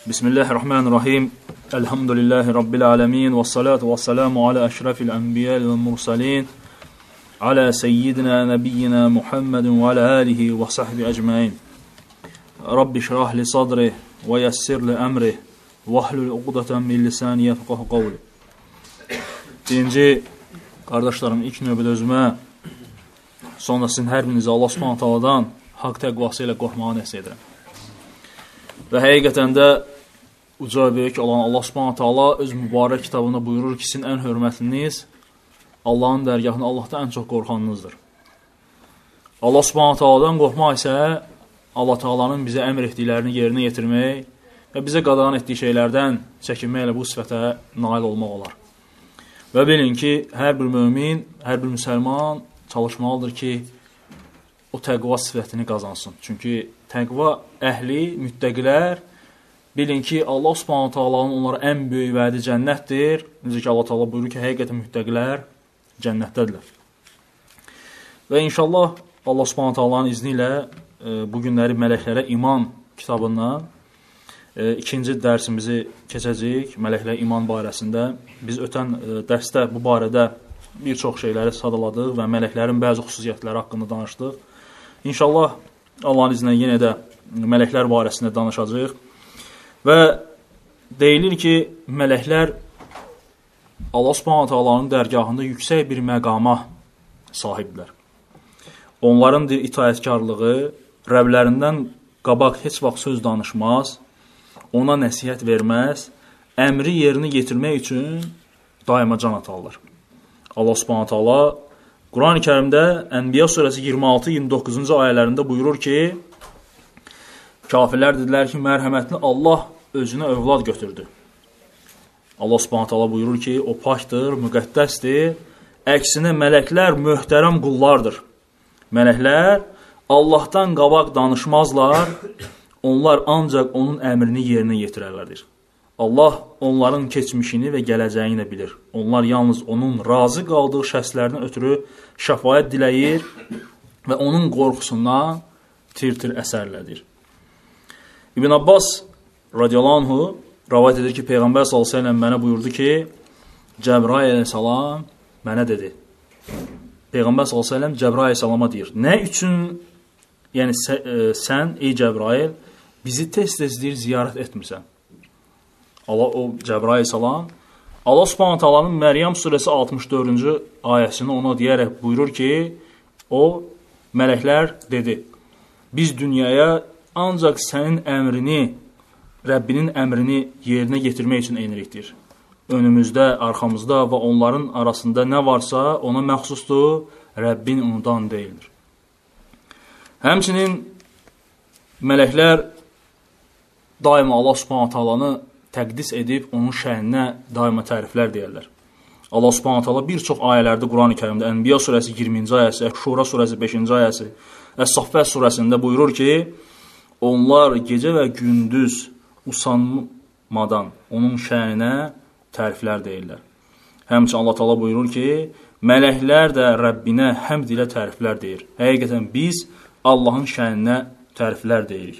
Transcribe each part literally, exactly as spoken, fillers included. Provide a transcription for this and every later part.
Bismillahirrahmanirrahim. Elhamdülillahi Rabbil alemin. Ve salatu ve selamu ala eşrefil enbiya ve mursalin. Ala seyyidina nebiyyina Muhammedin ve ala alihi ve sahbihi ecmain. Rabbi şrah li sadri ve yessir li emri ve hlul uqdatan min lisani yefqahu qawli. Birinci qardaşlarım, ilk növbədə özümə, sonra sizin hər birinizə Allah Subhanahu taala'dan haqq təqvası ilə qorxmağı nəsihət edirəm. Və həqiqətən də uca böyük olan Allah Subhanahu taala öz mübarək kitabında buyurur ki, sizin ən hörmətliniz Allahın dərgahında Allahdan ən çox qorxanınızdır. Allah Subhanahu taaladan qorxmaq isə Allah Taala'nın bizə əmr etdiklərini yerinə yetirmək və bizə qadağan etdiyi şeylərdən çəkinməklə bu sifətə nail olmaq olar. Və bilin ki, hər bir mömin, hər bir müsəlman çalışmalıdır ki, o təqva sifətini qazansın. Çünki təqva əhli, müttəqilər bilin ki, Allah Subhanahu taala'nın onlara ən böyük vədi cənnətdir. Necə ki, Allah Taala buyurur ki, həqiqətən müttəqilər cənnətdədirlər. Və inşallah Allah Subhanahu taala'nın izni ilə e, bu günləri Mələklərə İman kitabından e, ikinci dərsimizi keçəcəyik. Mələklərə İman barəsində. Biz ötən e, dərsdə bu barədə bir çox şeyləri sadaladıq və mələklərin bəzi xüsusiyyətləri haqqında danışdıq. İnşallah Allahın izni ilə yenə də mələklər barəsində danışacağıq. Və deyilir ki, mələklər Allah Subhanahu taala'nın dərgahında yüksək bir məqama sahibdirlər. Onların itaətkarlığı, Rəblərindən qabaq heç vaxt söz danışmaz, ona nəsihət verməz, əmri yerinə yetirmək üçün daima can atarlar. Allah Subhanahu taala Quran-ı Kərimdə Ənbiya surəsi iyirmi altı iyirmi doqquzuncu ayələrində buyurur ki, kafirlər dedilər ki, mərhəmətli Allah özünə övlad götürdü. Allah Subhanahu taala buyurur ki, o pakdır, müqəddəsdir. Əksinə mələklər möhtərəm qullardır. Mələklər Allahdan qabaq danışmazlar, onlar ancaq onun əmrini yerinə yetirərlərdir. Allah onların keçmişini və gələcəyini də bilir. Onlar yalnız onun razı qaldığı şəxslərdən ötürü şəfaət diləyir və onun qorxusundan tir-tir əsərlədir. İbn Abbas radiyallahu anhu rəvayət edir ki, Peyğəmbər sallallahu əleyhi və səlləm mənə buyurdu ki, Cəbrail əleyhissalam mənə dedi. Peyğəmbər sallallahu əleyhi və səlləm Cəbrail əleyhissalama deyir: "Nə üçün, yəni sən ey Cəbrail bizi tez-tez deyir ziyarət etmirsən?" Allah o Cəbrail əleyhissalam Allah Subhanahu taala'nın Məryəm surəsi altmış dördüncü ayəsini ona deyərək buyurur ki, o mələklər dedi: "Biz dünyaya ancaq sənin əmrini, Rəbbinin əmrini yerinə yetirmək üçün enirikdir. Önümüzdə, arxamızda və onların arasında nə varsa ona məxsusdur, Rəbbin unudan deyildir." Həmçinin mələklər daima Allah Subhanahu taala'nı təqdis edib onun şəninə daima təriflər deyərlər. Allah Subhanahu taala bir çox ayələrdə Quran-ı Kərimdə Ənbiya surəsi iyirminci ayəsi, Şura surəsi beşinci ayəsi, Əs-Saffət surəsində buyurur ki, onlar gecə və gündüz usanmadan onun şəninə təriflər deyirlər. Həmçinin Allah Taala buyurur ki, mələklər də Rəbbinə həmd ilə təriflər deyir. Həqiqətən biz Allahın şəninə təriflər deyirik.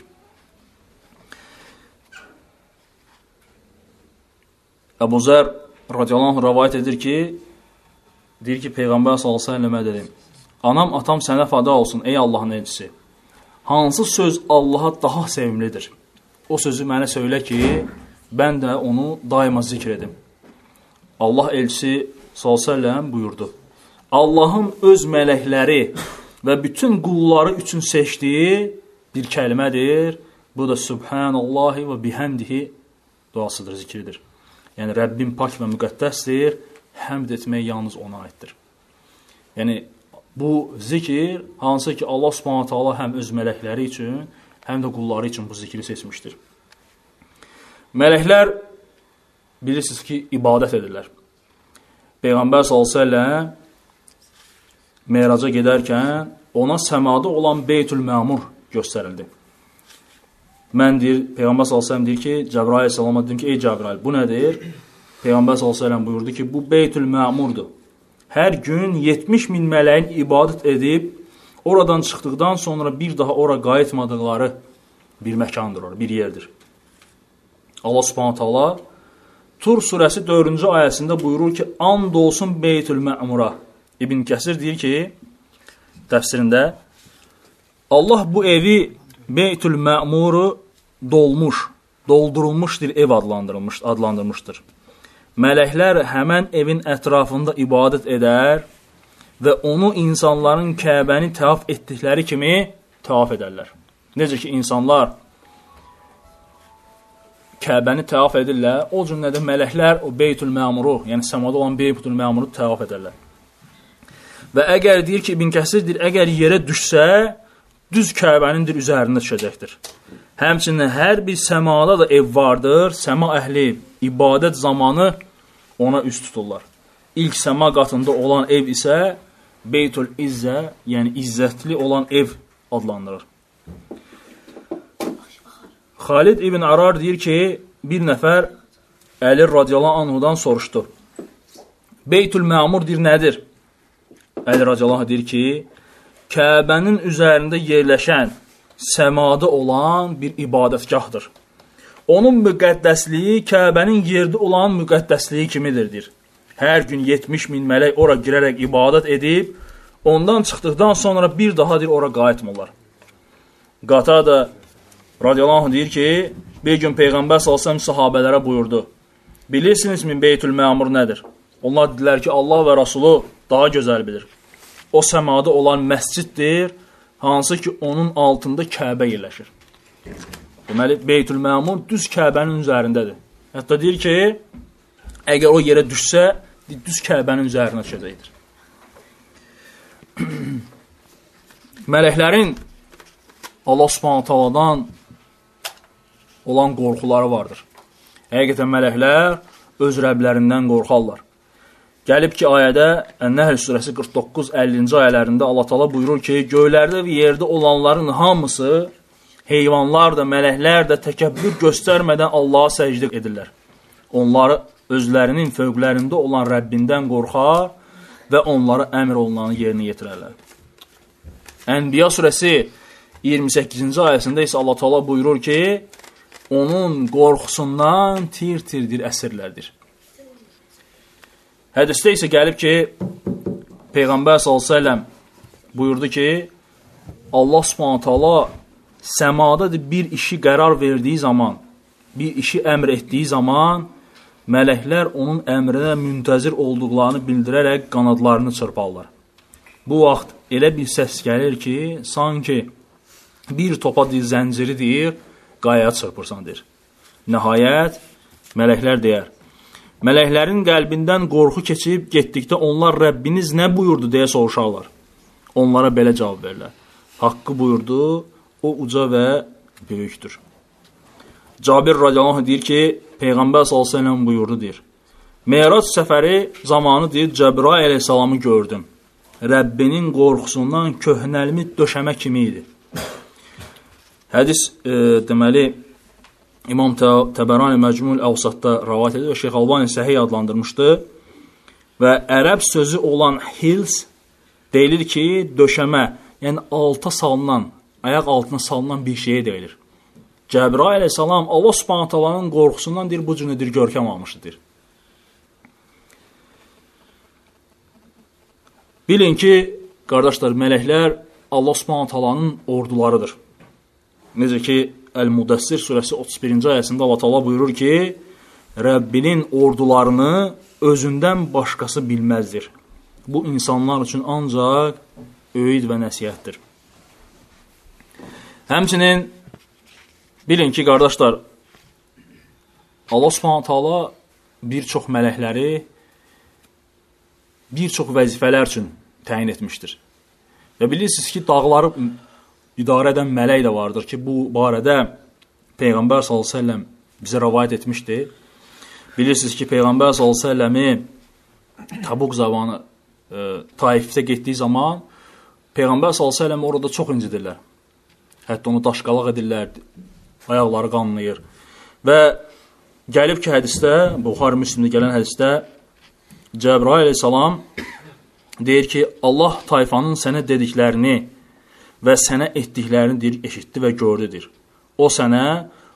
Əbu Zər radiyallahu anh rəvayət edir ki, deyir ki, Peyğəmbər sallallahu əleyhi və səlləmə dedi: "Anam, atam sənə fəda olsun ey Allahın elçisi. Hansı söz Allaha daha sevimlidir? O sözü mənə söylə ki, mən də onu daima zikr edim." Allah elçisi sallallahu əleyhi və səlləm buyurdu: "Allahın öz mələkləri və bütün qulları üçün seçdiyi bir kəlmədir. Bu da Subhanallahi və bihamdihi duasıdır, zikridir." Yəni, Rəbbim pak və müqəddəsdir, həmd etmək yalnız ona aiddir. Yəni, bu zikir, hansı ki Allah Subhanahu taala həm öz mələkləri üçün, həm də qulları üçün bu zikri seçmişdir. Mələklər, bilirsiniz ki, ibadət edirlər. Peyğəmbər sallallahu əleyhi və səlləm Meyraca gedərkən ona səmada olan Beytül Məmur göstərildi. Mən deyir, Peyğəmbər sallallahu əleyhi və səlləm deyir ki, Cəbrail əleyhissalama dedim ki, ey Cəbrail, bu nədir? Peyğəmbər sallallahu əleyhi və səlləm buyurdu ki, bu Beytül Məmurdur. Hər gün yetmiş min mələyin ibadət edib, oradan çıxdıqdan sonra bir daha ora qayıtmadıqları bir məkandır, bir yerdir. Allah Subhanahu taala Tur surəsi dördüncü ayəsində buyurur ki, and olsun Beytül Mə'mura. İbn Kəsir deyir ki, təfsirində, Allah bu evi Beytül Mə'muru dolmuş, doldurulmuşdur ev adlandırılmış, adlandırmışdır. Mələklər həmən evin ətrafında ibadət edər və onu insanların Kəbəni təvaf etdikləri kimi təvaf edərlər. Necə ki, insanlar Kəbəni təvaf edirlər, o cümlədə mələklər o Beytül Mə'muru, yəni səmada olan Beytül Mə'muru təvaf edərlər. Və əgər deyir ki, İbn Kəsir deyir, əgər yerə düşsə, düz Kəbənindir üzərində düşəcəkdir. Həmçinin hər bir səmada da ev vardır, səma əhli ibadət zamanı ona üst tuturlar. İlk səma qatında olan ev isə Beytül İzzə, yəni izzətli olan ev adlandırır. Xalid ibn Arar deyir ki, bir nəfər Əli radiyallahu anhudan soruşdu. Beytül Mə'mur deyir, nədir? Əli radiyallahu deyir ki, Kəbənin üzərində yerləşən, səmada olan bir ibadətgahdır. Onun müqəddəsliyi Kəbənin yerdə olan müqəddəsliyi kimidir, deyir. Hər gün yetmiş min mələk ora girərək ibadət edib, ondan çıxdıqdan sonra bir daha deyir, ora qayıtmırlar. Qatada radiyallahu anh deyir ki, bir gün Peyğəmbər sallallahu əleyhi və səlləm sahabələrə buyurdu. Bilirsinizmi Beytül Mə'mur nədir? Onlar dedilər ki, Allah və Rasulu daha gözəl bilir. O səmada olan məsciddir, hansı ki, onun altında Kəbə yerləşir. Deməli, Beytül Mə'mur düz Kəbənin üzərindədir. Hətta deyir ki, əgər o yerə düşsə, düz Kəbənin üzərinə düşəcəkdir. Mələklərin Allah Subhanahu taaladan olan qorxuları vardır. Həqiqətən mələklər öz Rəblərindən qorxarlar. Gəlib ki, ayədə Ən-Nəhl surəsi qırx doqquz əllinci ayələrində Allah Taala buyurur ki, göylərdə və yerdə olanların hamısı, heyvanlar da, mələklər də təkəbbür göstərmədən Allaha səcdə edirlər. Onları özlərinin fövqlərində olan Rəbbindən qorxar və onlara əmr olunanı yerinə yetirərlər. Ənbiya surəsi iyirmi səkkizinci ayəsində isə Allah Taala buyurur ki, onun qorxusundan tir-tirdir əsirlərdir. Hədisdə isə gəlib ki, Peyğəmbər sallallahu əleyhi və səlləm buyurdu ki, Allah Subhanahu taala səmada bir işi qərar verdiyi zaman, bir işi əmr etdiyi zaman, mələklər onun əmrinə müntəzir olduqlarını bildirərək qanadlarını çırparlar. Bu vaxt elə bir səs gəlir ki, sanki bir topa deyir, zənciri deyir, qayaya çırpırsan deyir. Nəhayət, mələklər deyər. Mələklərin qəlbindən qorxu keçib getdikdə onlar Rəbbiniz nə buyurdu deyə soruşarlar. Onlara belə cavab verirlər. Haqqı buyurdu, o uca və böyükdür. Cabir radiyallahu anh deyir ki, Peyğəmbər sallallahu əleyhi və səlləm buyurdu deyir. Meyrac səfəri zamanı deyir, Cəbrail əleyhissalamı gördüm. Rəbbinin qorxusundan köhnəlmi döşəmə kimi idi. Hədis e, deməli İmam Təbərani Məcmul Əvsatda rəvayət edir və Şeyx Albani Səhih adlandırmışdı. Və ərəb sözü olan hils deyilir ki, döşəmə, yəni alta salınan, ayaq altına salınan bir şeyə deyilir. Cəbrail əleyhissalam Allah Subhanahu taalanın qorxusundan deyir, bu cürüdür görkəm almışdır. Bilin ki, qardaşlar, mələklər Allah Subhanahu taalanın ordularıdır. Necə ki, Əl-Müddəssir surəsi otuz birinci ayəsində Allah Taala buyurur ki, Rəbbinin ordularını özündən başqası bilməzdir. Bu, insanlar üçün ancaq öyüd və nəsihətdir. Həmçinin, bilin ki, qardaşlar, Allah Subhanahu taala bir çox mələkləri bir çox vəzifələr üçün təyin etmişdir. Və bilirsiniz ki, dağları idarə edən mələk də vardır ki, bu barədə Peyğəmbər sallallahu əleyhi və səlləm bizə rəvayət etmişdi. Bilirsiniz ki, Peyğəmbər sallallahu əleyhi və səlləmi Tabuk zamanı e, Taifdə getdiyi zaman Peyğəmbər sallallahu əleyhi və səlləm orada çox incidirlər. Hətta onu daşqalaq edirlər, ayaqları qanlayır. Və gəlib ki, hədisdə, Buxari Müslimdə gələn hədisdə Cəbrail əleyhissalam deyir ki, Allah tayfanın sənə dediklərini və sənə etdiklərini deyir, eşitdi və gördüdür. O sənə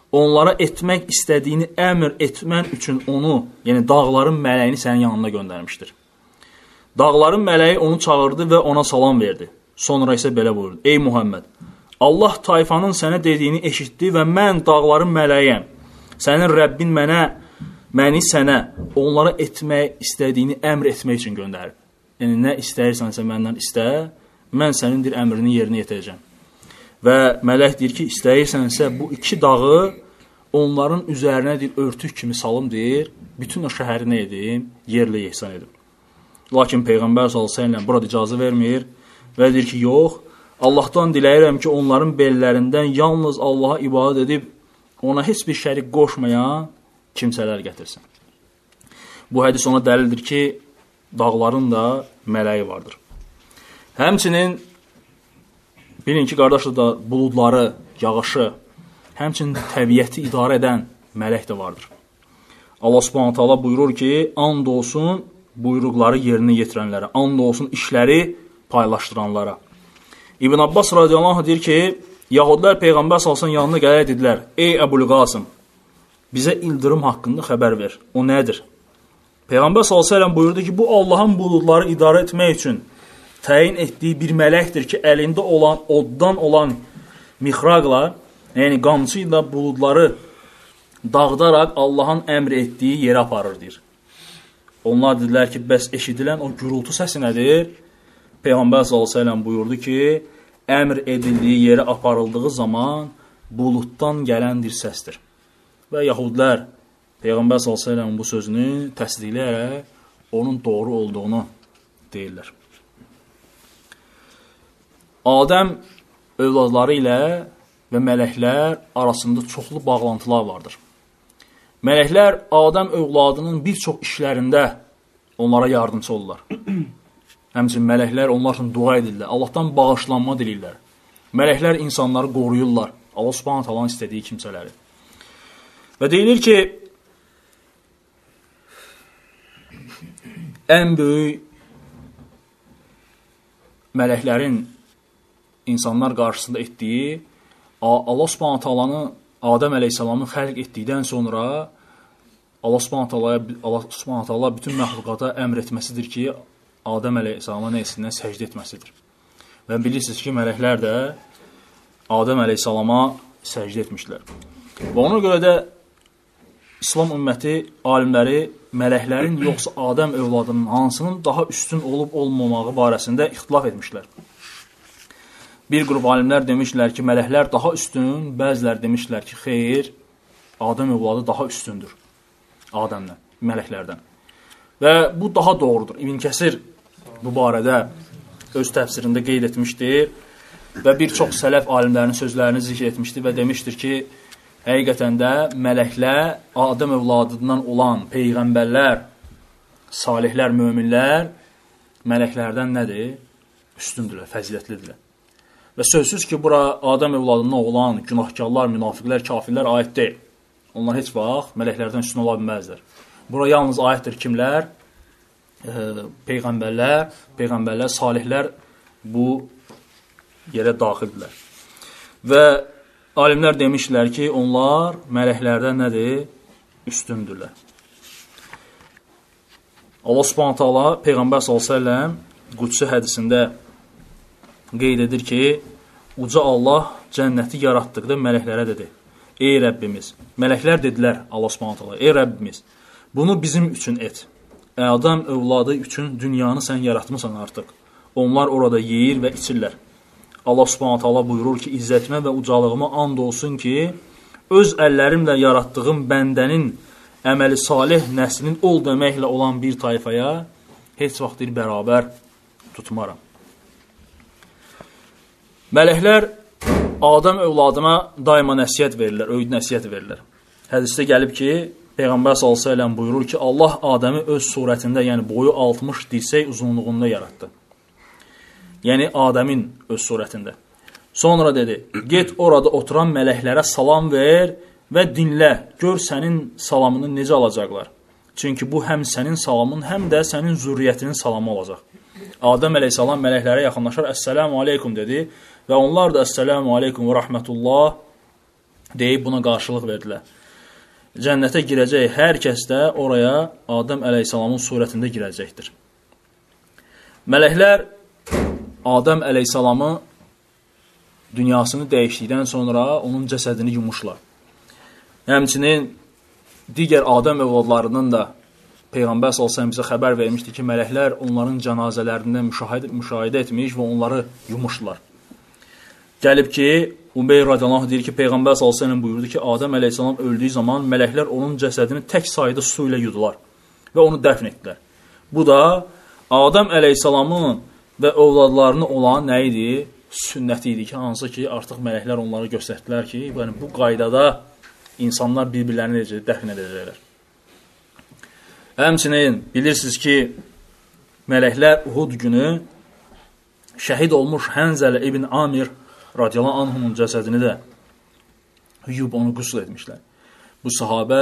onlara etmək istədiyini əmr etmən üçün onu, yəni dağların mələyini sənin yanına göndərmişdir. Dağların mələyi onu çağırdı və ona salam verdi. Sonra isə belə buyurdu: Ey Muhammed, Allah tayfanın sənə dediyini eşitdi və mən dağların mələyəm. Sənin Rəbbin mənə, məni sənə, onlara etmək istədiyini əmr etmək üçün göndərib. Yəni, nə istəyirsənsə məndən istə, mən sənin dir əmrini yerinə yetirəcəm. Və mələk deyir ki, istəyirsənsə bu iki dağı onların üzərinə deyir, örtük kimi salım deyir, bütün o şəhəri nə edim, yerlə yeksan edim. Lakin Peyğəmbər sallallahu əleyhi və səlləm burada icazə vermir və deyir ki, yox, Allahdan diləyirəm ki, onların bellərindən yalnız Allaha ibadət edib, ona heç bir şərik qoşmayan kimsələr gətirsin. Bu hədis ona dəlildir ki, dağların da mələyi vardır. Həmçinin, bilin ki, qardaşlar da buludları, yağışı, həmçinin təbiəti idarə edən mələk də vardır. Allah Subhanahu taala buyurur ki, and olsun buyruqları yerinə yetirənlərə, and olsun işləri paylaşdıranlara. İbn Abbas radiyallahu anh deyir ki, Yahudlar Peyğəmbər salsın yanına gələ dedilər: Ey Əbul Qasım, bizə ildırım haqqında xəbər ver. O nədir? Peyğəmbər sallallahu əleyhi və səlləm buyurdu ki, bu Allahın buludları idarə etmək üçün təyin etdiyi bir mələkdir ki, əlində olan, oddan olan mihraqla, yəni qamçı ilə buludları dağıdaraq Allahın əmr etdiyi yerə aparır, deyir. Onlar dedilər ki, bəs eşidilən o gürültü səsi nədir? Peyğəmbər sallallahu əleyhi və səlləm buyurdu ki, əmr edildiyi yerə aparıldığı zaman buluddan gələndir səsdir. Və yahudlər Peyğəmbər sallallahu əleyhi və səlləmin bu sözünü təsdiqləyərək onun doğru olduğunu deyirlər. Adəm övladları ilə və mələklər arasında çoxlu bağlantılar vardır. Mələklər Adəm övladının bir çox işlərində onlara yardımcı olurlar. Həmçinin mələklər onlar üçün dua edirlər, Allahdan bağışlanma dilirlər. Mələklər insanları qoruyurlar, Allah Subhanahu taalanın istədiyi kimsələri. Və deyilir ki, ən böyük mələklərin insanlar qarşısında etdiyi, Allah Subhanahu taalanı Adəm əleyhissalamı xəlq etdikdən sonra Allah Subhanahu taalaya Allah Subhanahu taala bütün məxluqata əmr etməsidir ki, Adəm əleyhissalama nə etsinlər, səcdə etməsidir. Və bilirsiniz ki, mələklər də Adəm əleyhissalama səcdə etmişlər. Və ona görə də İslam ümməti alimləri mələklərin yoxsa Adəm övladının hansının daha üstün olub olmamağı barəsində ixtilaf etmişlər. Bir qrup alimlər demişlər ki, mələklər daha üstün, bəzilər demişlər ki, xeyr, Adəm övladı daha üstündür Adəmdən, mələklərdən. Və bu daha doğrudur. İbn Kəsir bu barədə öz təfsirində qeyd etmişdir və bir çox sələf alimlərinin sözlərini zikr etmişdir və demişdir ki, həqiqətən də mələklər Adəm övladından olan peyğəmbərlər, salihlər, möminlər mələklərdən nədir? Üstündürlər, fəzilətlidirlər. Və sözsüz ki, bura Adəm övladından olan günahkarlar, münafiqlər, kafirlər aid deyil. Onlar heç vaxt mələklərdən üstün ola bilməzlər. Bura yalnız aiddir kimlər? E, peyğəmbərlər, peyğəmbərlər, salihlər bu yerə daxildirlər. Və alimlər demişlər ki, onlar mələklərdən nədir? Üstündürlər. Allah Subhanahu taala Peyğəmbər sallallahu əleyhi və səlləm Qudsi hədisində qeyd edir ki, uca Allah cənnəti yaratdıqda mələklərə dedi: Ey Rəbbimiz, mələklər dedilər Allah Subhanahu taala: Ey Rəbbimiz, bunu bizim üçün et. Adam övladı üçün dünyanı sən yaratmısan artıq. Onlar orada yeyir və içirlər. Allah Subhanahu taala buyurur ki, izzətimə və ucalığıma and olsun ki, öz əllərimlə yaratdığım bəndənin əməli salih nəslinin ol deməklə olan bir tayfaya heç vaxt bir bərabər tutmaram. Mələklər Adəm övladına daima nəsiyyət verirlər, öyüd nəsiyyət verirlər. Hədisdə gəlib ki, Peyğəmbər sallallahu əleyhi və səlləm buyurur ki, Allah Adəmi öz surətində, yəni boyu altmış dirsək uzunluğunda yaratdı. Yəni Adəmin öz surətində. Sonra dedi, get orada oturan mələklərə salam ver və dinlə, gör sənin salamını necə alacaqlar. Çünki bu həm sənin salamın, həm də sənin zürriyyətinin salamı olacaq. Adəm əleyhissalam mələklərə yaxınlaşar, əssəlamu aleykum dedi və onlar da əssəlamu aleykum və rəhmətullah deyib buna qarşılıq verdilər. Cənnətə girəcək hər kəs də oraya Adəm əleyhissalamın surətində girəcəkdir. Mələklər Adəm əleyhissalamı dünyasını dəyişdikdən sonra onun cəsədini yumuşlar. Həmçinin digər Adəm övladlarının da Peyğəmbər sallallahu əleyhi və səlləm bizə xəbər vermişdi ki, mələklər onların cənazələrindən müşahidə, müşahidə etmiş və onları yumuşlar. Gəlib ki, Ubey radiyallahu anh deyir ki, Peyğəmbər sallallahu əleyhi və səlləm buyurdu ki, Adəm əleyhissalam öldüyü zaman mələklər onun cəsədini tək sayda su ilə yudular və onu dəfn etdilər. Bu da Adəm əleyhissalamın və övladlarını olan nə idi? Sünnəti idi ki, hansı ki, artıq mələklər onları göstərdilər ki, yəni bu qaydada insanlar bir-birlərini necə dəfn edəcəklər. Həmçinin bilirsiniz ki, mələklər Uhud günü şəhid olmuş Hənzələ ibn Amir radiyallahu anhunun cəsədini də yuyub onu qüsl etmişlər. Bu sahabə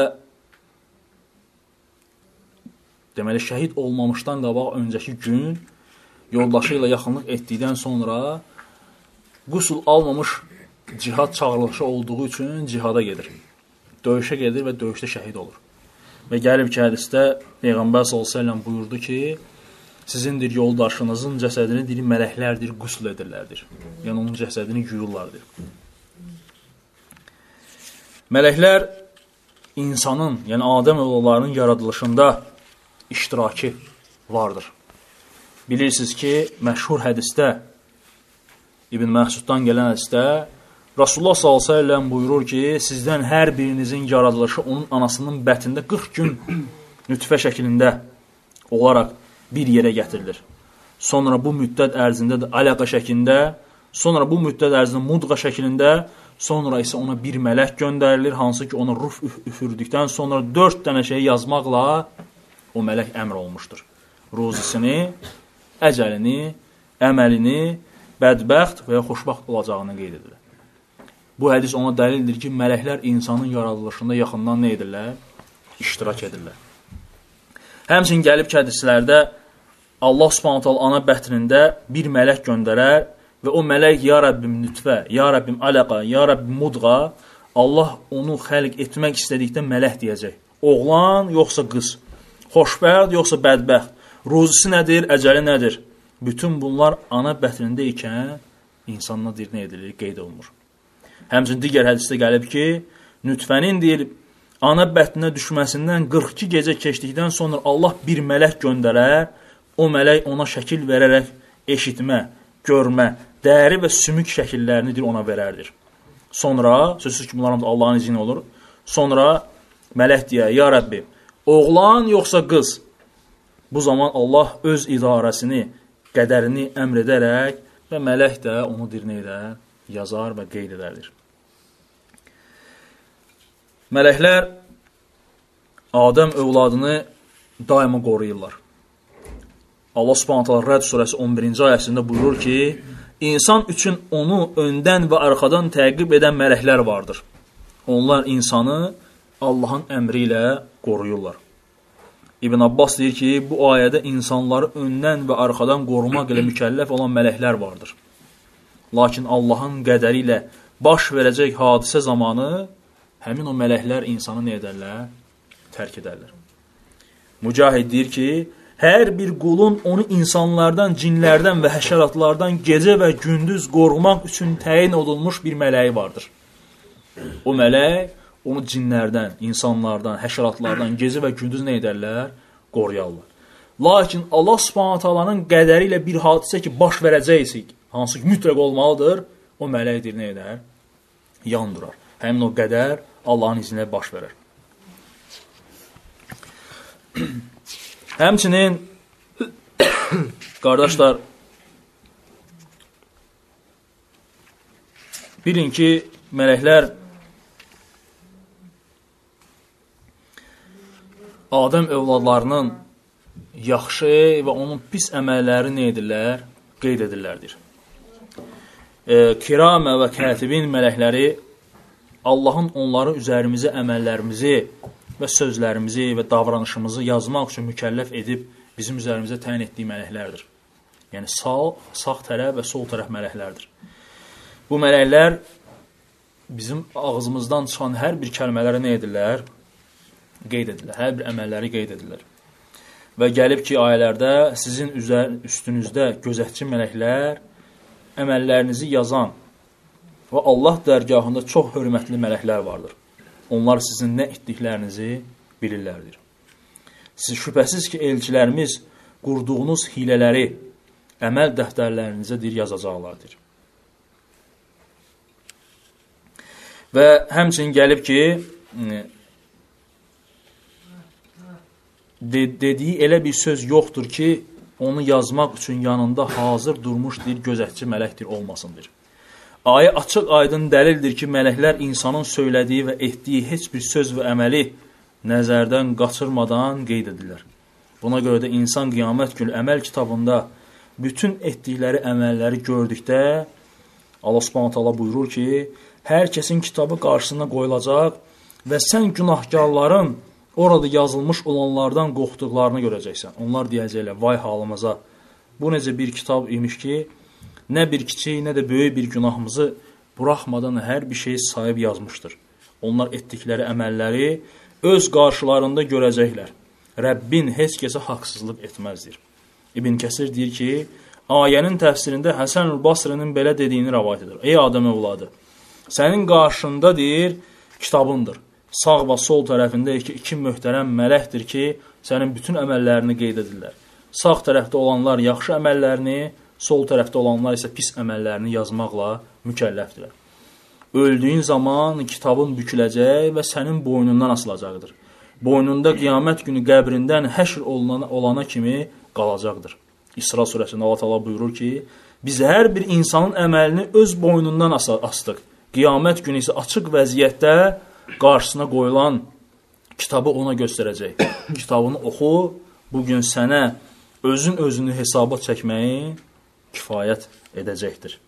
deməli şəhid olmamışdan qabaq öncəki gün yoldaşı ilə yaxınlıq etdikdən sonra qüsl almamış cihad çağırılışı olduğu üçün cihada gedir. Döyüşə gedir və döyüşdə şəhid olur. Və gəlib ki, hədisdə Peyğəmbər sallallahu əleyhi və səlləm buyurdu ki, sizindir yoldaşınızın cəsədini diri mələklərdir, qüsl edirlərdir. Yəni onun cəsədini yuyurlardır. Mələklər insanın, yəni Adəm övladlarının yaradılışında iştirakı vardır. Bilirsiniz ki, məşhur hədisdə İbn Məhsuddan gələn hədisdə Rasulullah sallallahu əleyhi və səlləm buyurur ki, sizdən hər birinizin yaradılışı onun anasının bətnində qırx gün nütfə şəklində olaraq bir yerə gətirilir. Sonra bu müddət ərzində də aləqa şəklində, sonra bu müddət ərzində mudğa şəklində, sonra isə ona bir mələk göndərilir, hansı ki, ona ruh üfürdükdən sonra dörd dənə şeyi yazmaqla o mələk əmr olmuşdur. Ruzisini, əcəlini, əməlini, bədbəxt və ya xoşbaxt olacağını qeyd edilir. Bu hədis ona dəlildir ki, mələklər insanın yaradılışında yaxından nə edirlər? İştirak edirlər. Həmçinin gəlib ki, hədislərdə Allah Subhanahu taala ana bətnində bir mələk göndərər və o mələk ya Rəbbim nütfə, ya Rəbbim aləqa, ya Rəbbim mudğa, Allah onu xəlq etmək istədikdə mələk deyəcək. Oğlan yoxsa qız, xoşbəxt yoxsa bədbəxt, ruzisi nədir, əcəli nədir? Bütün bunlar ana bətnində ikən insanla dir nə edilir, qeyd olunur. Həmçinin digər hədisdə gəlib ki, nütfənin deyir, ana bətninə düşməsindən qırx iki gecə keçdikdən sonra Allah bir mələk göndərər, o mələk ona şəkil verərək eşitmə, görmə, dəri və sümük şəkillərini deyir, ona verərdir. Sonra, sözsüz ki, bunlar Allahın izni olur, sonra mələk deyə, ya Rəbbi, oğlan yoxsa qız? Bu zaman Allah öz idarəsini, qədərini əmr edərək və mələk də onu dir nə edər, yazar və qeyd edərdir. Mələklər Adəm övladını daima qoruyurlar. Allah Subhanahu taala Rəd surəsi on birinci ayəsində buyurur ki, insan üçün onu öndən və arxadan təqib edən mələklər vardır. Onlar insanı Allahın əmri ilə qoruyurlar. İbn Abbas deyir ki, bu ayədə insanları öndən və arxadan qorumaq ilə mükəlləf olan mələklər vardır. Lakin Allahın qədəri ilə baş verəcək hadisə zamanı həmin o mələklər insanı nə edərlər? Tərk edərlər. Mücahid deyir ki, hər bir qulun onu insanlardan, cinlərdən və həşəratlardan gecə və gündüz qorumaq üçün təyin olunmuş bir mələyi vardır. O mələk onu cinlərdən, insanlardan, həşəratlardan gecə və gündüz nə edərlər? Qoruyarlar. Lakin Allah Subhanahu taalanın qədəri ilə bir hadisə ki, baş verəcəksə, hansı ki, mütləq olmalıdır, o mələkdir nə edər? Yandırar. Həmin o qədər Allahın izni ilə baş verir. Həmçinin, qardaşlar, bilin ki, mələklər Adəm övladlarının yaxşı və onun pis əməlləri nə edirlər? Qeyd edirlərdir. E, kiramə və kətibin mələkləri Allahın onları üzərimizə əməllərimizi və sözlərimizi və davranışımızı yazmaq üçün mükəlləf edib bizim üzərimizə təyin etdiyi mələklərdir. Yəni sağ, sağ tərəf və sol tərəf mələklərdir. Bu mələklər bizim ağzımızdan çıxan hər bir kəlmələri nə edirlər? Qeyd edirlər. Hər bir əməlləri qeyd edirlər. Və gəlib ki, ayələrdə sizin üzər, üstünüzdə gözətçi mələklər əməllərinizi yazan və Allah dərgahında çox hörmətli mələklər vardır. Onlar sizin nə etdiklərinizi bilirlərdir. Siz şübhəsiz ki, elçilərimiz qurduğunuz hilələri əməl dəftərlərinizə dir yazacaqlardır. Və həmçinin gəlib ki, de dediyi elə bir söz yoxdur ki, onu yazmaq üçün yanında hazır durmuş bir gözətçi mələkdir olmasındır. Ayə açıq aydın dəlildir ki, mələklər insanın söylədiyi və etdiyi heç bir söz və əməli nəzərdən qaçırmadan qeyd edirlər. Buna görə də insan qiyamət günü əməl kitabında bütün etdikləri əməlləri gördükdə Allah Subhanahu taala buyurur ki, hər kəsin kitabı qarşısına qoyulacaq və sən günahkarların orada yazılmış olanlardan qorxduqlarını görəcəksən. Onlar deyəcəklər, vay halımıza, bu necə bir kitab imiş ki, nə bir kiçik, nə də böyük bir günahımızı buraxmadan hər bir şeyi sahib yazmışdır. Onlar etdikləri əməlləri öz qarşılarında görəcəklər. Rəbbin heç kəsə haqsızlıq etməzdir. İbn Kəsir deyir ki, ayənin təfsirində Həsən-ül Basrinin belə dediyini rəvayət edir. Ey Adəm övladı, sənin qarşında deyir, kitabındır. Sağ və sol tərəfində iki, iki möhtərəm mələkdir ki, sənin bütün əməllərini qeyd edirlər. Sağ tərəfdə olanlar yaxşı əməllərini, sol tərəfdə olanlar isə pis əməllərini yazmaqla mükəlləfdirlər. Öldüyün zaman kitabın büküləcək və sənin boynundan asılacaqdır. Boynunda qiyamət günü qəbrindən həşr olana, olana kimi qalacaqdır. İsra surəsində Allah Teala buyurur ki, biz hər bir insanın əməlini öz boynundan astıq. Qiyamət günü isə açıq vəziyyətdə qarşısına qoyulan kitabı ona göstərəcək. Kitabını oxu, bugün sənə özün özünü hesaba çəkməyi kifayət edəcəkdir.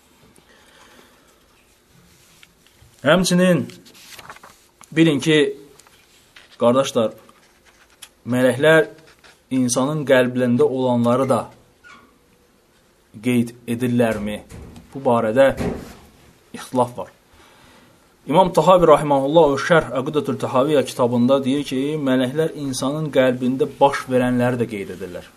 Həmçinin bilin ki, qardaşlar, mələklər insanın qəlblərində olanları da qeyd edirlərmi? Bu barədə ixtilaf var. İmam Tahavi rahimehullah o Şərh Əqidətül Tahaviyyə kitabında deyir ki, mələklər insanın qəlbində baş verənləri də qeyd edirlər.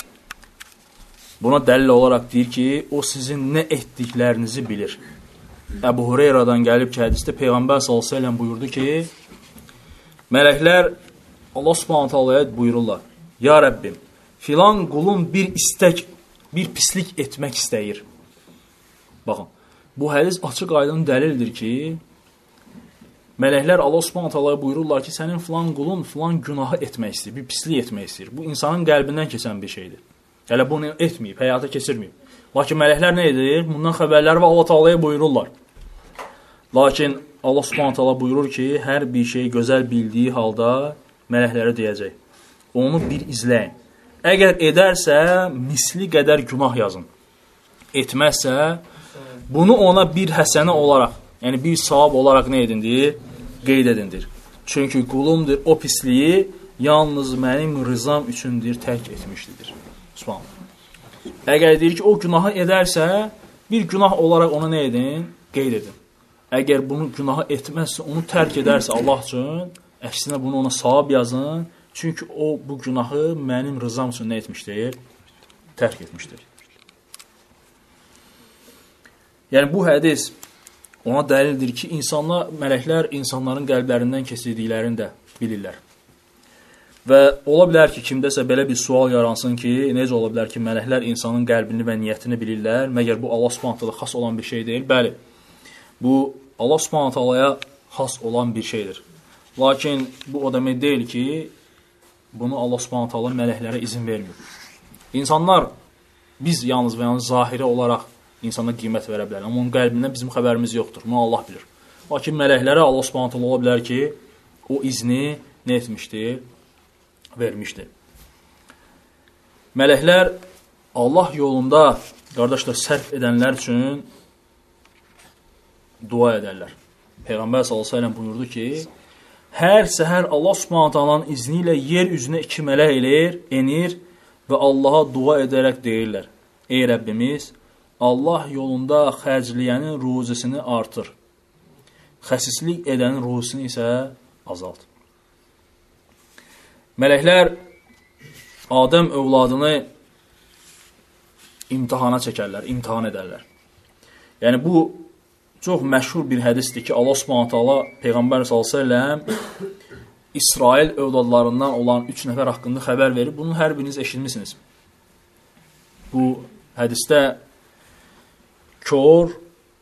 Buna dəlil olaraq deyir ki, o sizin nə etdiklərinizi bilir. Əbu Hüreyrədən gəlib ki, hədisdə Peyğəmbər sallallahu əleyhi və səlləm buyurdu ki, mələklər Allah Subhanahu taalaya buyururlar, ya Rəbbim, filan qulun bir istək, bir pislik etmək istəyir. Baxın, bu hədis açıq aydın dəlildir ki, mələklər Allah Subhanahu taalaya buyururlar ki, sənin filan qulun filan günahı etmək istəyir, bir pislik etmək istəyir. Bu insanın qəlbindən keçən bir şeydir. Hələ bunu etməyib, həyata keçirməyib. Lakin mələklər nə edir? Bundan xəbərləri və Allah taalaya buyururlar. Lakin Allah Subhanahu taala buyurur ki, hər bir şeyi gözəl bildiyi halda mələklərə deyəcək. Onu bir izləyin. Əgər edərsə, misli qədər günah yazın. Etməzsə, bunu ona bir həsənə olaraq, yəni bir savab olaraq nə edindir? Qeyd edindir. Çünki qulumdur, o pisliyi yalnız mənim rızam üçündür, tərk etmişdir. Subhanallah. Əgər deyir ki, o günahı edərsə, bir günah olaraq ona nə edin? Qeyd edin. Əgər bunu günahı etməzsə, onu tərk edərsə Allah üçün, əksinə bunu ona savab yazın. Çünki o, bu günahı mənim rızam üçün nə etmişdir? Tərk etmişdir. Yəni, bu hədis ona dəlildir ki, insanlar, mələklər insanların qəlblərindən keçirdiklərini də bilirlər. Və ola bilər ki, kimdəsə belə bir sual yaransın ki, necə ola bilər ki, mələklər insanın qəlbini və niyyətini bilirlər, məgər bu Allah Subhanahu taala xas olan bir şey deyil? Bəli, bu Allah Subhanahu taalaya xas olan bir şeydir. Lakin bu o demək deyil ki, bunu Allah Subhanahu taala mələklərə izin vermir. İnsanlar, biz yalnız və yalnız zahiri olaraq insana qiymət verə bilər, amma onun qəlbindən bizim xəbərimiz yoxdur, bunu Allah bilir. Lakin mələklərə Allah Subhanahu taala ola bilər ki, o izni nə etmişdir? Vermişdir. Mələklər Allah yolunda, qardaşlar, sərf edənlər üçün dua edərlər. Peyğəmbər sallallahu əleyhi və səlləm buyurdu ki, hər səhər Allah Subhanahu taalanın izni ilə yer üzünə iki mələk eləyir, enir və Allaha dua edərək deyirlər, ey Rəbbimiz, Allah yolunda xərcləyənin ruzisini artır. xəsislik edənin ruhusunu isə azalt. Mələklər Adəm övladını imtihana çəkərlər, imtihan edərlər. Yəni, bu çox məşhur bir hədisdir ki, Allah Subhanahu taala Peyğəmbər sallallahu əleyhi və səlləm İsrail övladlarından olan üç nəfər haqqında xəbər verir. Bunun hər biriniz eşitmişsiniz. Bu hədisdə kör,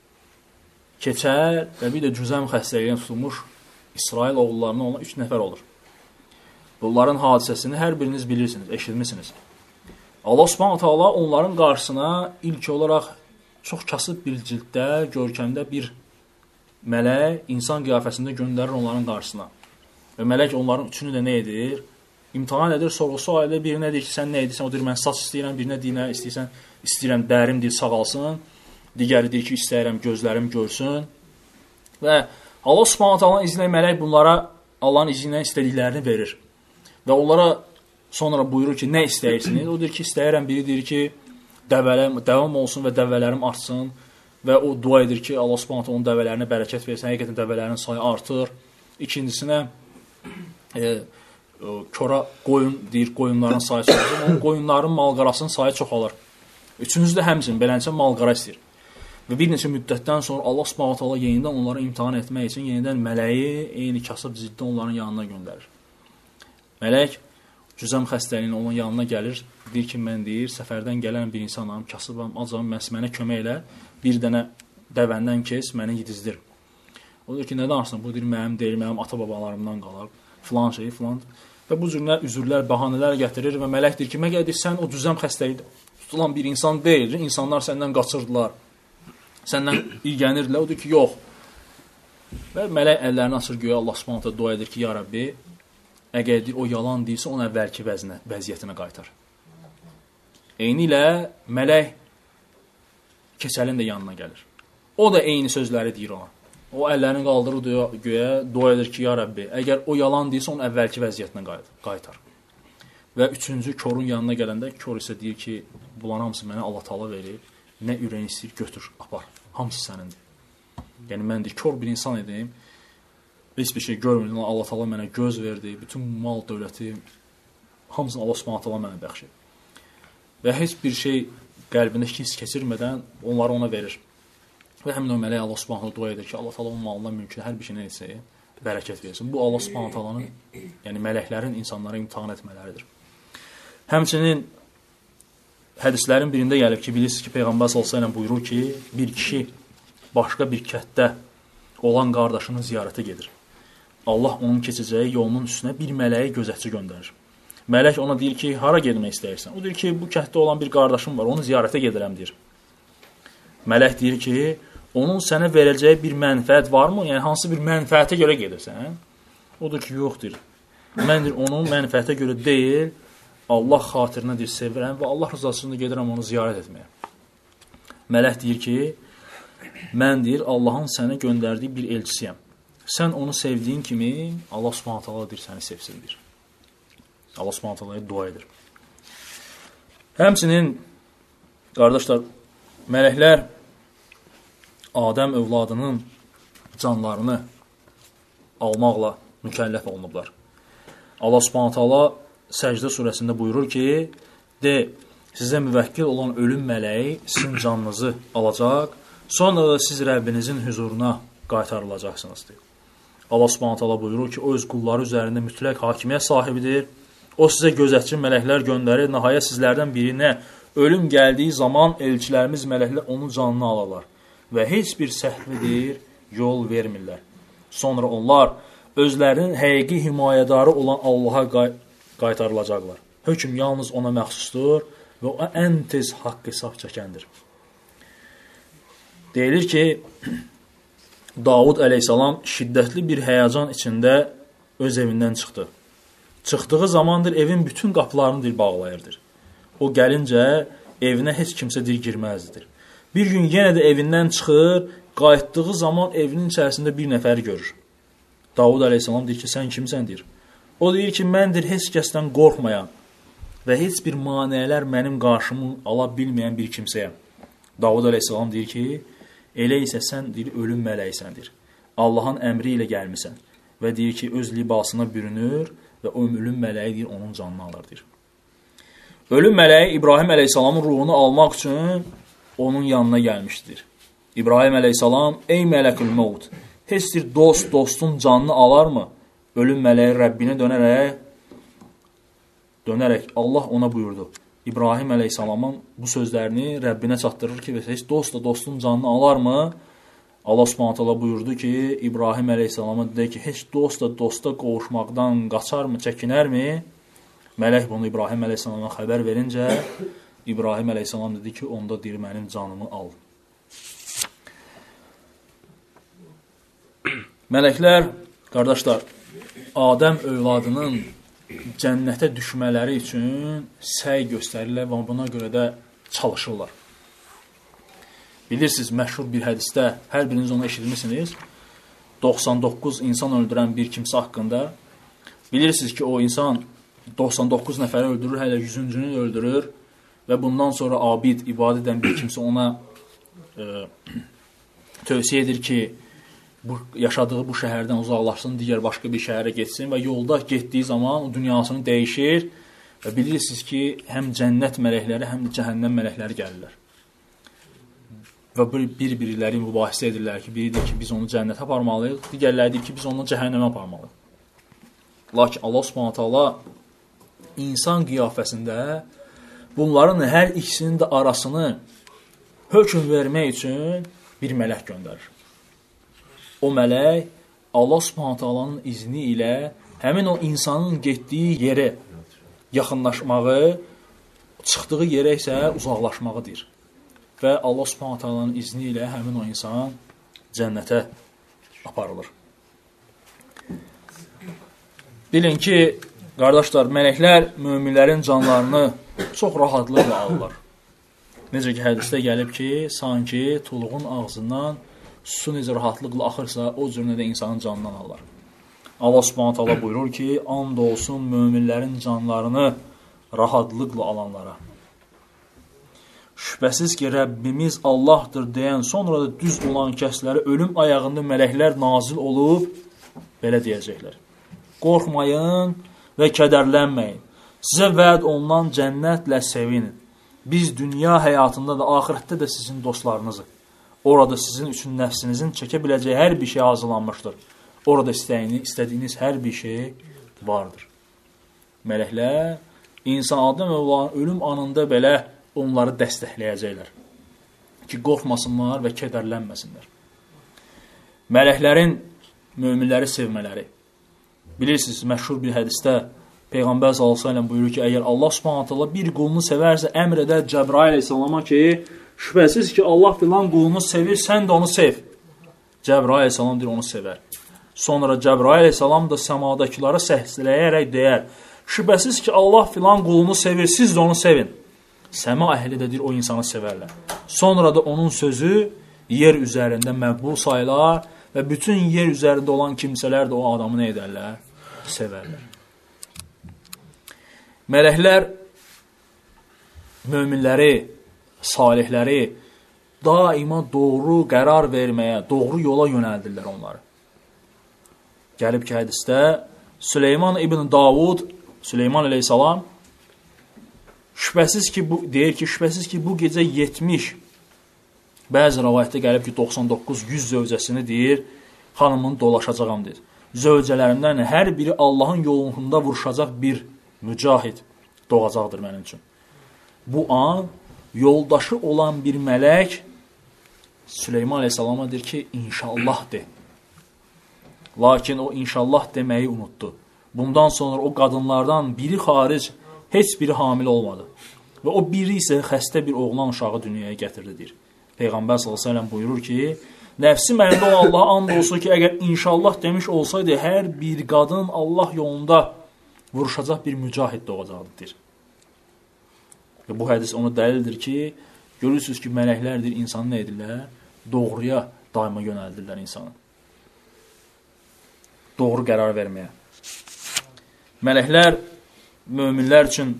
keçər və bir də cüzəm xəstəliyinə tutulmuş İsrail oğullarından olan üç nəfər olur. Bunların hadisəsini hər biriniz bilirsiniz, eşitmişsiniz. Allah Subhanahu taala onların qarşısına ilk olaraq çox kasıb bir cilddə, görkəmdə bir mələk insan qiyafəsində göndərir onların qarşısına. Və mələk onların üçünü də nə edir? İmtihan edir, sorğu-sual edir. Birinə deyir ki, sən nə edirsən? O deyir, mən saç istəyirəm. Birinə deyir, nə istəyirsən? İstəyirəm, dərim deyir, sağalsın. Digəri deyir ki, istəyirəm, gözlərim görsün. Və Allah Subhanahu taala'nın izni ilə mələk bunlara Allahın izni ilə istədiklərini verir. Və onlara sonra buyurur ki, nə istəyirsiniz? O deyir ki, istəyirəm. Biri deyir ki, dəvələrim, dəvam olsun və dəvələrim artsın. Və o dua edir ki, Allah Subhanahu taala onun dəvələrinə bərəkət versin. Həqiqətən dəvələrin sayı artır. İkincisinə e, kora qoyun deyir, qoyunların sayı çoxalır. Onun qoyunların malqarasının sayı çoxalır. Üçüncüsü də həmçinin beləncə malqara istəyir. Və bir neçə müddətdən sonra Allah Subhanahu taala yenidən onları imtahan etmək üçün yenidən mələyi eyni kasıb ciddi onların yanına göndərir. Mələk cüzəm xəstəliyinin onun yanına gəlir. Deyir ki, mən deyir, səfərdən gələn bir insanam, kasıbam, acam, mənə kömək elə. Bir dənə dəvəndən kes, məni yedizdir. O deyir ki, nədən arasın? Bu deyir, mənim deyil, mənim ata-babalarımdan qalır. Filan şey, filan. Və bu cürlər, üzürlər, bahanələr gətirir və mələk deyir ki, məgər deyir, sən o cüzəm xəstəliyi tutulan bir insan deyil. İnsanlar səndən qaçırdılar. Səndən ilgənirdilər. O deyir ki, yox. Və mələk əllərini açır göyə, Allah Subhanahu taala dua edir ki, ya Rəbbi, əgər deyir, o yalan deyilsə, onu əvvəlki vəzinə, vəziyyətinə qaytar. Eyni ilə mələk keçəlin də yanına gəlir. O da eyni sözləri deyir ona. O əllərini qaldırır göyə, dua edir ki, ya Rəbbi, əgər o yalan deyilsə, onu əvvəlki vəziyyətinə qaytar. Və üçüncü körün yanına gələndə, kör isə deyir ki, bunların hamısı mənə Allah taala verir, nə ürəyin istəyir, götür, apar, hamısı sənindir. Yəni, mən deyir, kör bir insan edim, heç bir şey görmürəm, Allah taala mənə göz verdi, bütün mal, dövləti, hamısını Allah Subhanahu taala mənə bəxşir. Və heç bir şey qəlbində hiss keçirmədən onları ona verir. Və həmin o mələk Allah Subhanahu dua edir ki, Allah taala onun malından, mülkünə, hər bir şeyinə etsə, bərəkət versin. Bu Allah Subhanahu taalanın, yəni mələklərin insanlara imtahan etmələridir. Həmçinin hədislərin birində gəlib ki, bilirsiniz ki, Peyğəmbər sallallahu əleyhi və səlləm buyurur ki, bir kişi başqa bir kənddə olan qardaşını ziyarətə gedir. Allah onun keçəcəyi yolunun üstünə bir mələyi gözətçi göndərir. Mələk ona deyir ki, hara getmək istəyirsən? O deyir ki, bu kənddə olan bir qardaşım var, onu ziyarətə gedirəm, deyir. Mələk deyir ki, onun sənə verəcəyi bir mənfəət varmı? Yəni, hansı bir mənfəətə görə gedirsən? O da ki, yox, deyir. Mən deyir, onun mənfəətə görə deyil, Allah xatirinə deyir, sevirəm və Allah rızasında gedirəm onu ziyarət etməyə. Mələk deyir ki, mən deyir, Allahın sənə göndərdiyi bir elçisiyəm. Sən onu sevdiyin kimi, Allah Subhanahu taala deyir, səni sevsin, deyir. Allah Subhanahu taala'ya dua edir. Həmçinin, qardaşlar, mələklər Adəm övladının canlarını almaqla mükəlləf olunublar. Allah Subhanahu taala Səcdə surəsində buyurur ki, de, sizə müvəkkil olan ölüm mələyi sizin canınızı alacaq, sonra da siz Rəbbinizin huzuruna qaytarılacaqsınız, deyir. Allah Subhanahu taala buyurur ki, o öz qulları üzərində mütləq hakimiyyət sahibidir. O sizə gözətçi mələklər göndərir, nəhayət sizlərdən birinə ölüm gəldiyi zaman elçilərimiz mələklər onun canını alırlar və heç bir səhvidir, yol vermirlər. Sonra onlar özlərinin həqiqi himayədarı olan Allaha qay qaytarılacaqlar. Hökm yalnız ona məxsusdur və o ən tez haqq hesab çəkəndir. Deyilir ki, Davud əleyhissalam şiddətli bir həyəcan içində öz evindən çıxdı. Çıxdığı zamandır evin bütün qapılarını dil bağlayırdır. O gəlincə evinə heç kimsə dil girməzdir. Bir gün yenə də evindən çıxır, qayıtdığı zaman evinin içərisində bir nəfər görür. Davud əleyhissalam deyir ki, sən kimsən, deyir. O deyir ki, məndir heç kəsdən qorxmayan və heç bir manələr mənim qarşımı ala bilməyən bir kimsəyəm. Davud əleyhissalam deyir ki, elə isə sən deyir, ölüm mələkisəndir. Allahın əmri ilə gəlmisən. Və deyir ki, öz libasına bürünür və o ölüm mələyi deyir, onun canını alır, deyir. Ölüm mələyi İbrahim əleyhissalamın ruhunu almaq üçün onun yanına gəlmişdir. İbrahim əleyhissalam, ey mələkül məvd, heç bir dost dostun canını alarmı? Ölüm mələyi Rəbbinə dönərək, dönərək Allah ona buyurdu. İbrahim əleyhissalamın bu sözlərini Rəbbinə çatdırır ki, heç dost da dostun canını alarmı? Allah Subhanahu taala buyurdu ki, İbrahim əleyhissalama dedi ki, heç dost da dosta qovuşmaqdan qaçarmı, çəkinərmi? Mələk bunu İbrahim əleyhissalama xəbər verincə, İbrahim əleyhissalam dedi ki, onda deyir, mənim canımı al. Mələklər, qardaşlar, Adəm övladının cənnətə düşmələri üçün səy göstərirlər və buna görə də çalışırlar. Bilirsiniz, məşhur bir hədisdə, hər biriniz onu eşitmişsiniz, doxsan doqquz insan öldürən bir kimsə haqqında. Bilirsiniz ki, o insan doxsan doqquz nəfəri öldürür, hələ yüzüncünü öldürür və bundan sonra abid, ibadət edən bir kimsə ona e, tövsiyə edir ki, bu, yaşadığı bu şəhərdən uzaqlaşsın, digər başqa bir şəhərə getsin və yolda getdiyi zaman o dünyasını dəyişir və bilirsiniz ki, həm cənnət mələkləri, həm də cəhənnəm mələkləri gəlirlər. Və bir-biriləri mübahisə edirlər ki, biri deyir ki, biz onu cənnətə aparmalıyıq, digərləri deyir ki, biz onu cəhənnəmə aparmalıyıq. Lakin Allah Subhanahu taala insan qiyafəsində bunların hər ikisinin də arasını hökm vermək üçün bir mələk göndərir. O mələk Allah Subhanahu taalanın izni ilə həmin o insanın getdiyi yerə yaxınlaşmağı, çıxdığı yerə isə uzaqlaşmağıdır. Və Allah Subhanahu taalanın izni ilə həmin o insan cənnətə aparılır. Bilin ki, qardaşlar, mələklər möminlərin canlarını çox rahatlıqla alırlar. Necə ki, hədisdə gəlib ki, sanki tuluğun ağzından su necə rahatlıqla axırsa, o cür də insanın canından alırlar. Allah Subhanahu taala buyurur ki, and olsun möminlərin canlarını rahatlıqla alanlara. Şübhəsiz ki, Rəbbimiz Allahdır deyən, sonra da düz olan kəsləri ölüm ayağında mələklər nazil olub, belə deyəcəklər. Qorxmayın və kədərlənməyin. Sizə vəd olunan cənnətlə sevinin. Biz dünya həyatında da, axirətdə də sizin dostlarınızıq. Orada sizin üçün nəfsinizin çəkə biləcəyi hər bir şey hazırlanmışdır. Orada istəyini, istədiyiniz hər bir şey vardır. Mələklər, insan Adəm övladının ölüm anında belə onları dəstəkləyəcəklər. Ki, qorxmasınlar və kədərlənməsinlər. Mələklərin möminləri sevmələri. Bilirsiniz, məşhur bir hədisdə Peyğəmbər sallallahu əleyhi və səlləm buyurur ki, əgər Allah Subhanahu taala bir qulunu sevərsə, əmr edər Cəbrail əleyhissalama ki, şübhəsiz ki, Allah filan qulunu sevir, sən də onu sev. Cəbrail əleyhissalam deyir, onu sevər. Sonra Cəbrail əleyhissalam da səmadakılara səsləyərək deyər, şübhəsiz ki, Allah filan qulunu sevir, siz də onu sevin. Səma əhli də deyir, o insanı sevərlər. Sonra da onun sözü yer üzərində məqbul sayılar və bütün yer üzərində olan kimsələr də o adamı nə edərlər? Sevərlər. Mələklər möminləri, salihləri daima doğru qərar verməyə, doğru yola yönəldirlər onları. Gəlib ki, hədisdə Süleyman ibn Davud, Süleyman əleyhissalam şübhəsiz ki, bu, deyir ki, şübhəsiz ki, bu gecə yetmiş, bəzi rəvayətdə gəlib ki, doxsan doqquz yüz zövcəsini deyir, xanımını dolaşacağam deyir. Zövcələrindən hər biri Allahın yolunda vuruşacaq bir mücahid doğacaqdır mənim üçün. Bu an yoldaşı olan bir mələk Süleyman əleyhissalama deyir ki, inşallah de. Lakin o inşallah deməyi unutdu. Bundan sonra o qadınlardan biri xaric, heç biri hamilə olmadı. Və o biri isə xəstə bir oğlan uşağı dünyaya gətirdi, deyir. Peyğəmbər sallallahu əleyhi və səlləm buyurur ki, nəfsi məndə olan Allaha and olsun ki, əgər inşallah demiş olsaydı, hər bir qadın Allah yolunda vuruşacaq bir mücahid doğacaqdır. Və bu hədis onu dəlildir ki, görürsünüz ki, mələklərdir, insanı nə edirlər? Doğruya daima yönəldirlər insanı. Doğru qərar verməyə. Mələklər möminlər üçün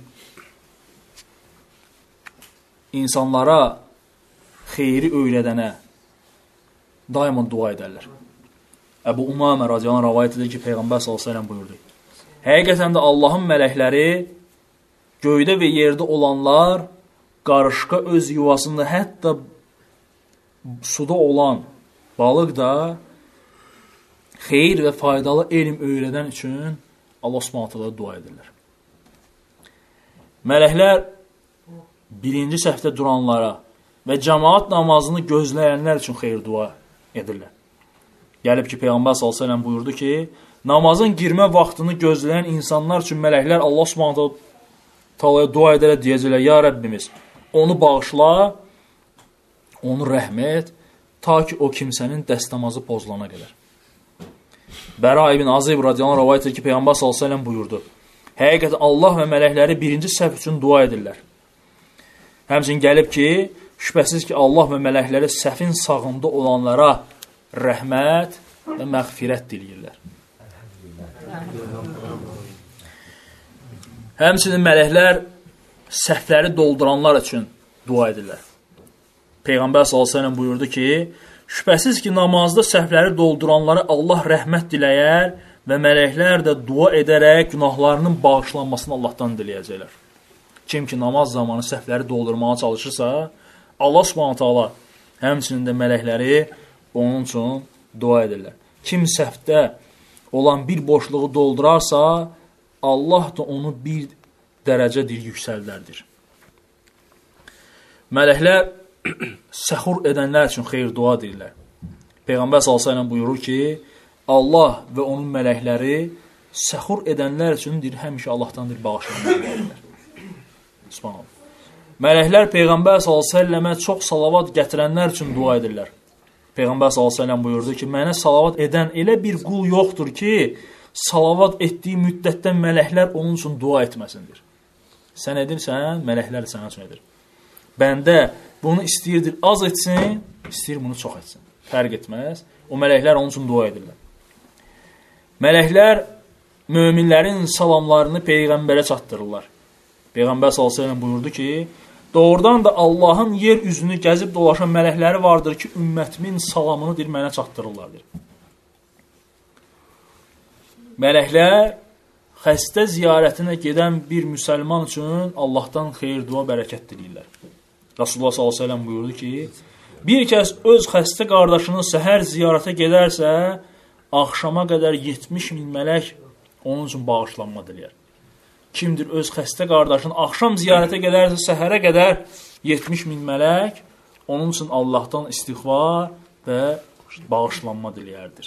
insanlara xeyri öyrədənə daima dua edərlər. Əbu Umamə radiyallahu anh rəvayət edir ki, Peyğəmbər sallallahu əleyhi və səlləm buyurdu. Həqiqətən də Allahın mələkləri, göydə və yerdə olanlar, qarışqa öz yuvasında, hətta suda olan balıq da xeyir və faydalı elm öyrədən üçün Allah Subhanahu taala dua edirlər. Mələklər birinci səhvdə duranlara və cəmaat namazını gözləyənlər üçün xeyir dua edirlər. Gəlib ki, Peyğəmbər sallallahu əleyhi və səlləm buyurdu ki, namazın girmə vaxtını gözləyən insanlar üçün mələklər Allah Subhanahu taalaya dua edərək deyəcəklər: Ya Rəbbimiz, onu bağışla, onu rəhm et, ta ki o kimsənin dəstəmazı pozulana qədər. Bəra ibn Azib radiyallahu anh rəvayət edir ki, Peyğəmbər sallallahu əleyhi və səlləm buyurdu: Həqiqətən Allah və mələkləri birinci səhv üçün dua edirlər. Həmçinin gəlib ki, şübhəsiz ki, Allah və mələkləri səhvin sağında olanlara rəhmət və məğfirət diləyirlər. Həmçinin mələklər səhvləri dolduranlar üçün dua edirlər. Peyğəmbər sallallahu əleyhi və səlləm buyurdu ki, şübhəsiz ki, namazda səhvləri dolduranlara Allah rəhmət diləyər və mələklər də dua edərək günahlarının bağışlanmasını Allahdan diləyəcəklər. Kim ki, namaz zamanı səhvləri doldurmağa çalışırsa, Allah Subhanahu taala həmçinin də mələkləri onun üçün dua edirlər. Kim səhvdə olan bir boşluğu doldurarsa, Allah da onu bir dərəcədir yüksəldərdir. Mələklər səxur edənlər üçün xeyir dua edirlər. Peyğəmbər sallallahu əleyhi və səlləm buyurur ki, Allah və onun mələkləri səxur edənlər üçün deyir, həmişə Allahdandır bağışlanma edirlər. Subhanallah. Mələklər Peyğəmbər sallallahu əleyhi və səlləmə çox salavat gətirənlər üçün dua edirlər. Peyğəmbər sallallahu əleyhi və səlləm buyurdu ki, mənə salavat edən elə bir qul yoxdur ki, salavat etdiyi müddətdə mələklər onun üçün dua etməsindir. Sən edirsən, mələklər sənə üçün edir. Bəndə bunu istəyirdir az etsin, istəyir bunu çox etsin. Fərq etməz. O mələklər onun üçün dua edirlər. Mələklər möminlərin salamlarını Peyğəmbərə çatdırırlar. Peyğəmbər sallallahu əleyhi və səlləm buyurdu ki, doğrudan da Allahın yer üzünü gəzib dolaşan mələkləri vardır ki, ümmətimin salamını dir, mənə çatdırırlardır. Mələklər xəstə ziyarətinə gedən bir müsəlman üçün Allahdan xeyir, dua, bərəkət diləyirlər. Rasulullah sallallahu əleyhi və səlləm buyurdu ki, bir kəs öz xəstə qardaşını səhər ziyarətə gedərsə, axşama qədər yetmiş min mələk onun üçün bağışlanma diləyər. Kimdir öz xəstə qardaşını axşam ziyarətə gedərsə, səhərə qədər yetmiş min mələk onun üçün Allahdan istiğfar və bağışlanma diləyərdir.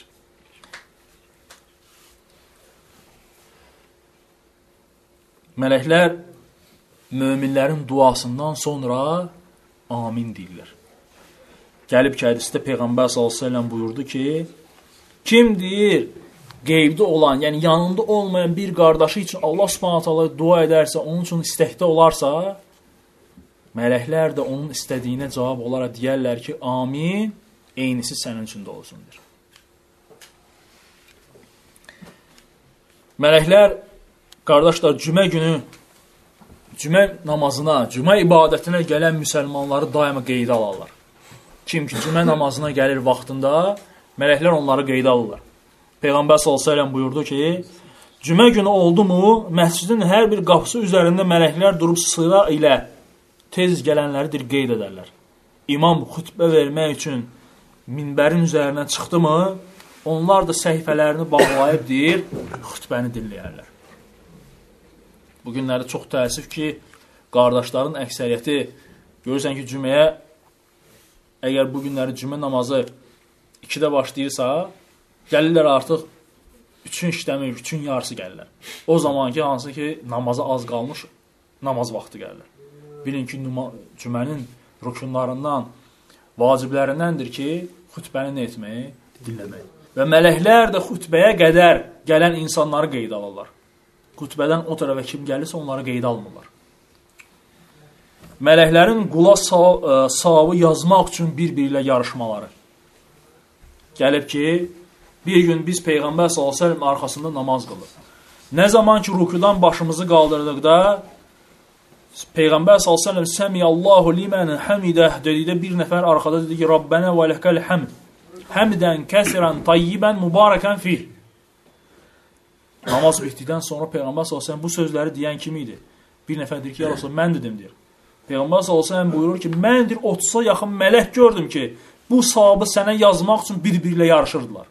Mələklər möminlərin duasından sonra amin deyirlər. Gəlib ki, hədisdə Peyğəmbər sallallahu əleyhi və səlləm buyurdu ki, kim deyir, qeybdə olan, yəni yanında olmayan bir qardaşı üçün Allah Subhanahu taala dua edərsə, onun üçün istəkdə olarsa, mələklər də onun istədiyinə cavab olaraq deyərlər ki, amin, eynisi sənin üçün də olsundur. Mələklər, qardaşlar, cümə günü, cümə namazına, cümə ibadətinə gələn müsəlmanları daima qeydə alırlar. Kim ki, cümə namazına gəlir vaxtında, mələklər onları qeydə alırlar. Peyğəmbər sallallahu əleyhi və səlləm buyurdu ki, cümə günü oldu mu, məscidin hər bir qapısı üzərində mələklər durub sıra ilə tez gələnləridir qeyd edərlər. İmam xütbə vermək üçün minbərin üzərinə çıxdı mı, onlar da səhifələrini bağlayıb deyir, xütbəni dinləyərlər. Bu günləri çox təəssüf ki, qardaşların əksəriyyəti görürsən ki, cüməyə, əgər bu günləri cümə namazı ikidə başlayırsa, gəlirlər artıq üçün işləmir, üçün yarısı gəlirlər. O zaman ki, hansı ki, namaza az qalmış, namaz vaxtı gəlirlər. Bilin ki, cümənin rükunlarından, vaciblərindəndir ki, xütbəni nə etməyi, dinləmək. Və mələklər də xütbəyə qədər gələn insanları qeydə alırlar. Xütbədən o tərəfə kim gəlirsə, onları qeydə almırlar. Mələklərin qula savabı yazmaq üçün bir-biri ilə yarışmaları. Gəlib ki, bir gün biz Peyğəmbər sallallahu əleyhi və səlləm arxasında namaz qılır. Nə zaman ki, rükudan başımızı qaldırdıqda, Peyğəmbər sallallahu əleyhi və səlləm Səmiyallahu limən hamidə dedikdə bir nəfər arxada dedi ki, Rabbənə və ləhkəl həmd. həmdən kəsirən tayyibən mübarəkən fih. Namaz bitdikdən sonra Peyğəmbər sallallahu əleyhi və səlləm bu sözləri deyən kim idi? Bir nəfər deyir ki, ya Rasulullah, mən dedim deyir. Peyğəmbər sallallahu əleyhi və səlləm buyurur ki, mən deyir otuza yaxın mələk gördüm ki, bu savabı sənə yazmaq üçün bir-biriyle yarışırdılar.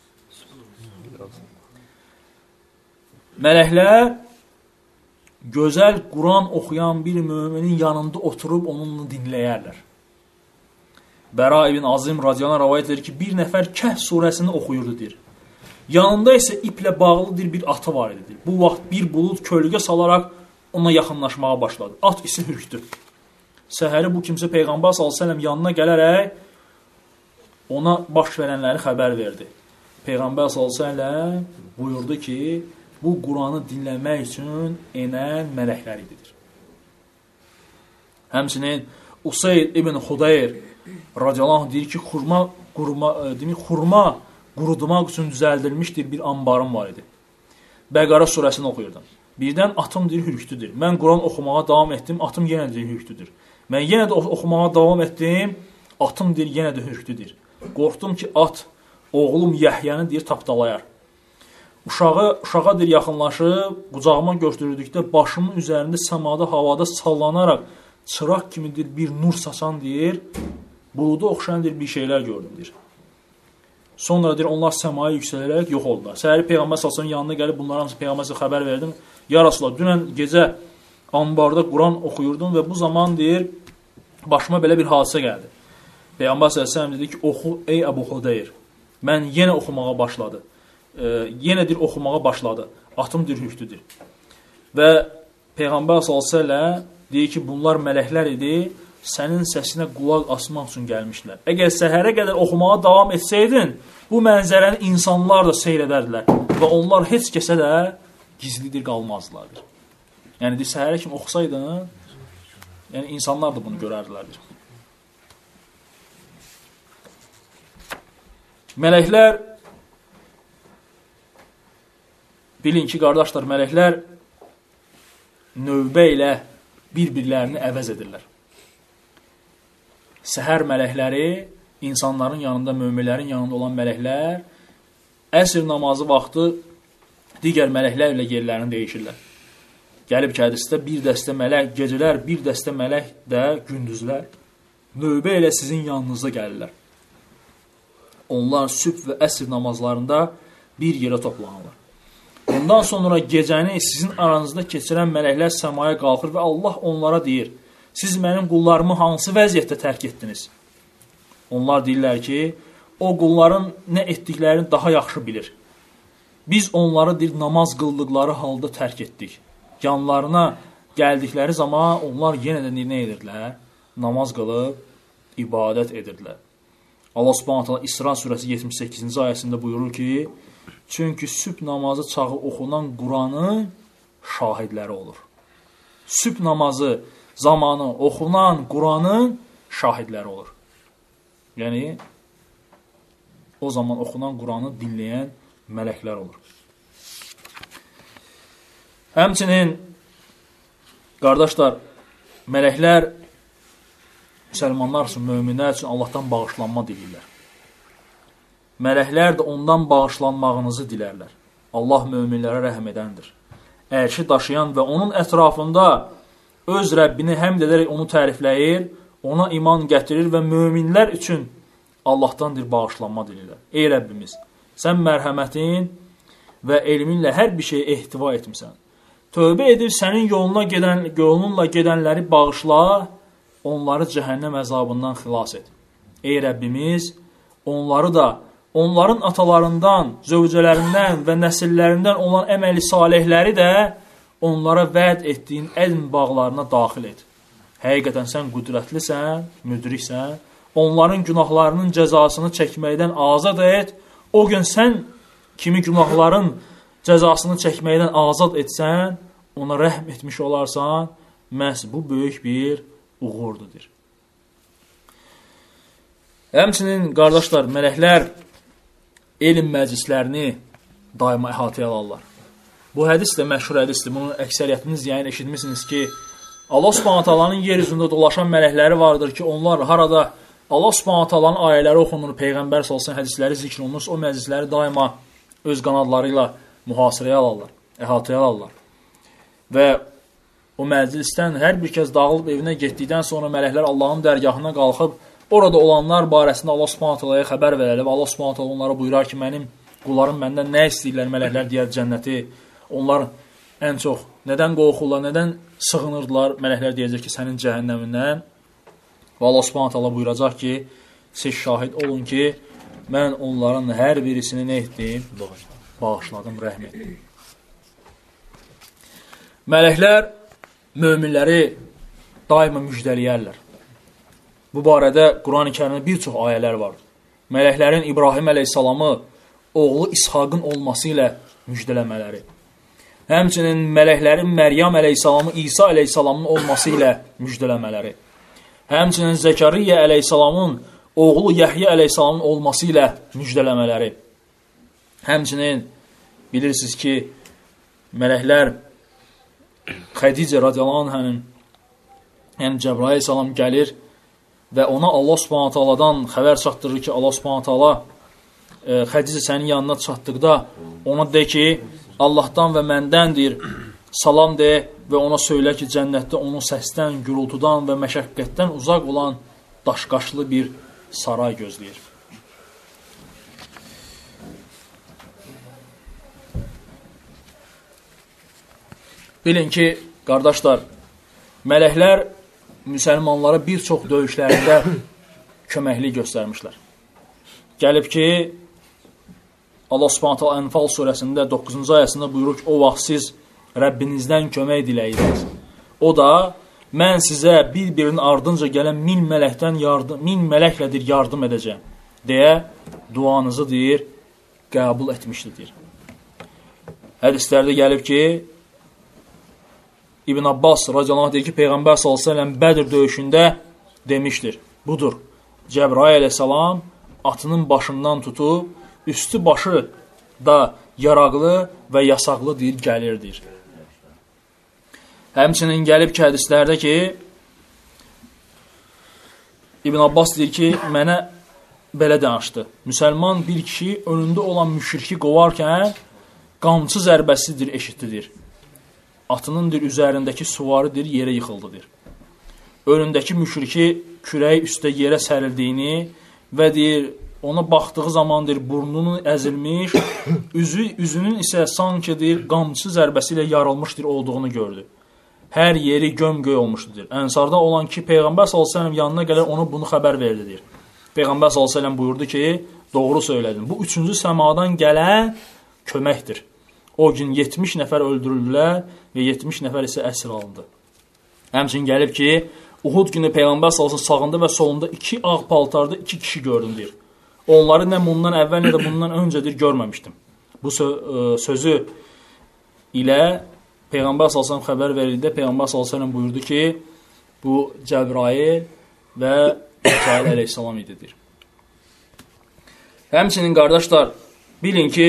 Mələklər gözəl Quran oxuyan bir müminin yanında oturub onunla dinləyərlər. Bəra ibn Azim radiyallahu anh rəvayət edir ki, bir nəfər Kəhf surəsini oxuyurdu deyir. Yanında isə iplə bağlıdır bir atı var idi. Bu vaxt bir bulud kölgə salaraq ona yaxınlaşmağa başladı. At isi hürkdü. Səhəri bu kimsə Peyğəmbər sallallahu əleyhi və səlləm yanına gələrək ona baş verənləri xəbər verdi. Peyğəmbər sallallahu əleyhi və səlləm buyurdu ki, bu Quranı dinləmək üçün enən mələklər ididir. Həmçinin Usayd ibn Xudayr radiyallahu anh deyir ki, xurma, qurma, demir, xurma qurudmaq üçün düzəldilmişdir bir ambarım var idi. Bəqara surəsini oxuyurdum. Birdən atım deyir, hürkdüdür. Mən Quran oxumağa davam etdim, atım yenə deyir, hürkdüdür. Mən yenə də oxumağa davam etdim, atım deyir, yenə də hürkdüdür. Qorxdum ki, at oğlum Yəhyəni deyir, tapdalayar. Uşağı, uşağa deyir, yaxınlaşıb, qucağıma götürdükdə başımın üzərində səmada, havada sallanaraq çıraq kimidir bir nur saçan deyir, buluda oxşayan deyir, bir şeylər gördüm deyir. Sonra deyir, onlar səmaya yüksələrək yox oldular. Səhəri Peyğəmbər sallallahu əleyhi və səlləm yanına gəlib, bunların hamısı Peyğəmbərə xəbər verdim. Ya Rasulullah, dünən gecə ambarda Quran oxuyurdum və bu zaman deyir, başıma belə bir hadisə gəldi. Peyğəmbər sallallahu əleyhi və səlləm dedi ki, oxu ey Əbu Xudayr. Mən yenə oxumağa başladı. E, yenə deyir, oxumağa başladı. Atım deyir, hürkdüdür. Və Peyğəmbər sallallahu əleyhi və səlləm deyir ki, bunlar mələklər idi, sənin səsinə qulaq asmaq üçün gəlmişlər. Əgər səhərə qədər oxumağa davam etsəydin, bu mənzərəni insanlar da seyr edərdilər və onlar heç kəsə də gizlidir qalmazdılardır. Yəni, deyir, səhərə kimi oxusaydın, yəni insanlar da bunu görərdilərdir. Mələklər, bilin ki, qardaşlar, mələklər növbə ilə bir-birlərini əvəz edirlər. Səhər mələkləri, insanların yanında, möminlərin yanında olan mələklər, əsr namazı vaxtı digər mələklər ilə yerlərini dəyişirlər. Gəlib ki, hədisdə bir dəstə mələk, gecələr bir dəstə mələk də gündüzlər, növbə ilə sizin yanınıza gəlirlər. Onlar sübh və əsr namazlarında bir yerə toplanırlar. Bundan sonra gecəni sizin aranızda keçirən mələklər səmaya qalxır və Allah onlara deyir, siz mənim qullarımı hansı vəziyyətdə tərk etdiniz? Onlar deyirlər ki, o qulların nə etdiklərini daha yaxşı bilir. Biz onları deyir, namaz qıldıqları halda tərk etdik. Yanlarına gəldikləri zaman onlar yenə də nə edirdilər? Namaz qılıb, ibadət edirdilər. Allah Subhanahu taala İsra surəsi yetmiş səkkizinci ayəsində buyurur ki, çünki sübh namazı çağı oxunan Quranın şahidləri olur. Sübh namazı zamanı oxunan Quranın şahidləri olur. Yəni, o zaman oxunan Quranı dinləyən mələklər olur. Həmçinin, qardaşlar, mələklər müsəlmanlar üçün, möminlər üçün Allahdan bağışlanma dilirlər. Mələklər də ondan bağışlanmağınızı dilərlər. Allah möminlərə rəhm edəndir. Ərşi daşıyan və onun ətrafında öz Rəbbini həmd edərək onu tərifləyir, ona iman gətirir və möminlər üçün Allahdandır bağışlanma dilirlər. Ey Rəbbimiz, sən mərhəmətin və elminlə hər bir şeyi ehtiva etmirsən. Tövbə edib sənin yoluna gedən, yolunla gedənləri bağışla, onları cəhənnəm əzabından xilas et. Ey Rəbbimiz, onları da, onların atalarından, zövcələrindən və nəsillərindən olan əməli salihləri də onlara vəd etdiyin ədm bağlarına daxil et. Həqiqətən sən qüdrətlisən, müdriksən, onların günahlarının cəzasını çəkməkdən azad et. O gün sən kimi günahların cəzasını çəkməkdən azad etsən, ona rəhm etmiş olarsan, məhz bu böyük bir uğurdudur. Həmçinin, qardaşlar, mələklər elm məclislərini daima əhatəyə alarlar. Bu hədis də məşhur hədisdir. Bunu əksəriyyətiniz yəni eşitmişsiniz ki, Allah Subhanahu taalanın yer üzündə dolaşan mələkləri vardır ki, onlar harada Allah Subhanahu taalanın ayələri oxunur, Peyğəmbər sallallahu əleyhi hədisləri zikr olunur, o məclisləri daima öz qanadları ilə mühasirəyə alırlar, əhatəyə alırlar. Və o məclisdən hər bir kəs dağılıb evinə getdikdən sonra mələklər Allahın dərgahına qalxıb, orada olanlar barəsində Allah Subhanahu taalaya xəbər verir və Allah Subhanahu taala onlara buyurar ki, mənim qullarım məndən nə istəyirlər? Mələklər deyər cənnəti. Onlar ən çox nədən qorxurlar, nədən sığınırdılar? Mələklər deyəcək ki, sənin cəhənnəmindən. Və Allah Subhanahu taala buyuracaq ki, siz şahid olun ki, mən onların hər birisini nə etdim? Bağışladım, rəhm etdim. Mələklər möminləri daima müjdələyərlər. Bu barədə Quran-ı Kərimdə bir çox ayələr var. Mələklərin İbrahim əleyhissalamı oğlu İshaqın olması ilə müjdələmələri. Həmçinin mələklərin Məryəm əleyhissalamı İsa əleyhissalamın olması ilə müjdələmələri. Həmçinin Zəkəriyyə əleyhissalamın oğlu Yəhyə əleyhissalamın olması ilə müjdələmələri. Həmçinin bilirsiniz ki, mələklər Xədicə radiyallahu anhənin, yəni Cəbrail əleyhissalam gəlir və ona Allah Subhanahu taaladan xəbər çatdırır ki, Allah Subhanahu taala e, Xədicə sənin yanına çatdıqda ona de ki, Allahdan və məndəndir, salam de və ona söylə ki, cənnətdə onu səsdən, gürültudan və məşəqqətdən uzaq olan daşqaşlı bir saray gözləyir. Bilin ki, qardaşlar, mələklər müsəlmanlara bir çox döyüşlərində köməklik göstərmişlər. Gəlib ki, Allah Subhanahu taala Ənfal surəsində doqquzuncu ayəsində buyurur ki, o vaxt siz Rəbbinizdən kömək diləyirsiniz. O da, mən sizə bir-birinin ardınca gələn min mələkdən yardım, min mələklədir yardım edəcəm, deyə duanızı deyir, qəbul etmişdir. Hədislərdə gəlib ki, İbn Abbas radiyallahu anh deyir ki, Peyğəmbər sallallahu əleyhi və səlləm Bədir döyüşündə demişdir. Budur, Cəbrail əleyhissalam atının başından tutub, üstü başı da yaraqlı və yasaqlı deyir, gəlirdir. Həmçinin gəlib ki, hədislərdə ki, İbn Abbas deyir ki, mənə belə danışdı. Müsəlman bir kişi önündə olan müşriki qovarkən qamçı zərbəsidir, eşitlidir. Atınındır, üzərindəki suvarıdır, yerə yıxıldıdır. Önündəki müşriki kürəyi üstə yerə sərildiyini və deyir, ona baxdığı zamandır, burnunun əzilmiş, üzü, üzünün isə sanki deyir, qamçı zərbəsi ilə yarılmışdır olduğunu gördü. Hər yeri göm-göy olmuşdur. Ənsarda olan ki, Peyğəmbər sallallahu əleyhi və səlləm yanına gələr, ona bunu xəbər verdidir. Peyğəmbər sallallahu əleyhi və səlləm buyurdu ki, doğru söylədin. Bu üçüncü səmadan gələn köməkdir. O gün yetmiş nəfər öldürüldülər və yetmiş nəfər isə əsir alındı. Həmçinin gəlib ki, Uhud günü Peyğəmbər sallallahu əleyhi və səlləm sağında və solunda iki ağ paltarda iki kişi gördüm, deyir. Onları nə bundan əvvəl, nə də bundan öncədir görməmişdim. Bu sözü ilə Peyğəmbər sallallahu əleyhi və səlləm xəbər verildi. Peyğəmbər sallallahu əleyhi və səlləm buyurdu ki, bu Cəbrail və Mikail əleyhissalam ididir. Həmçinin qardaşlar, bilin ki,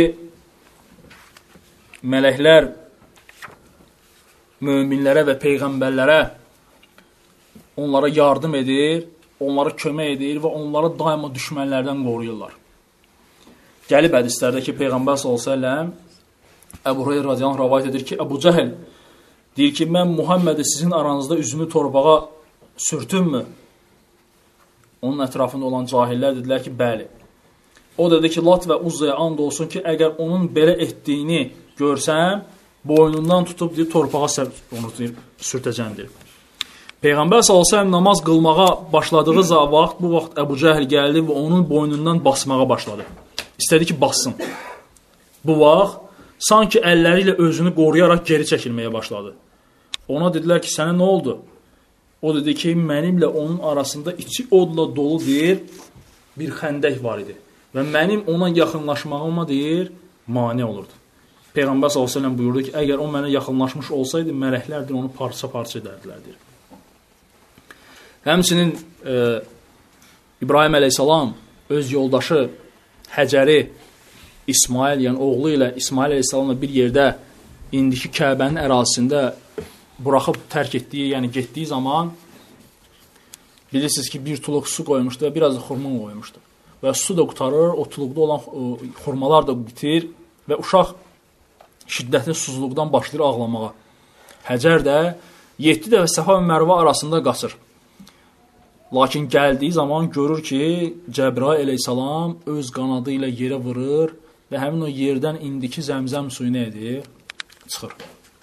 mələklər möminlərə və peyğəmbərlərə onlara yardım edir, onlara kömək edir və onları daima düşmənlərdən qoruyurlar. Gəlib hədislərdə ki, Peyğəmbər sallallahu əleyhi və səlləm Əbu Hüreyrə radiyallahu anh rəvayət edir ki, Əbu Cəhəl deyir ki, mən Muhammədi sizin aranızda üzünü torbağa sürtümmü? Onun ətrafında olan cahillər dedilər ki, bəli. O dedi ki, Lat və Uzzaya and olsun ki, əgər onun belə etdiyini görsəm, boynundan tutub deyir, torpağa onu deyir, sürtəcəmdir. Peyğəmbər sallallahu əleyhi və səlləm namaz qılmağa başladığı vaxt, bu vaxt Əbu Cəhəl gəldi və onun boynundan basmağa başladı. İstədi ki, bassın. Bu vaxt sanki əlləri ilə özünü qoruyaraq geri çəkilməyə başladı. Ona dedilər ki, sənə nə oldu? O dedi ki, mənimlə onun arasında içi odla dolu deyir, bir xəndək var idi. Və mənim ona yaxınlaşmağıma deyir, mane olurdu. Peyğəmbər sallallahu əleyhi və səlləm buyurdu ki, əgər o mənə yaxınlaşmış olsaydı, mələklərdir onu parça-parça edərdilər, deyir. Həmçinin e, İbrahim əleyhissalam öz yoldaşı Həcəri İsmail, yəni oğlu ilə İsmail əleyhissalamla bir yerdə indiki Kəbənin ərazisində buraxıb tərk etdiyi, yəni getdiyi zaman bilirsiniz ki, bir tuluq su qoymuşdu və biraz da xurma qoymuşdu. Və su da qutarır, o tuluqda olan xurmalar da bitir və uşaq şiddətli susuzluqdan başlayır ağlamağa. Həcər də yeddi dəfə Səfa və Mərvə arasında qaçır. Lakin gəldiyi zaman görür ki, Cəbrail əleyhissalam öz qanadı ilə yerə vurur və həmin o yerdən indiki zəmzəm suyu nə edir? Çıxır.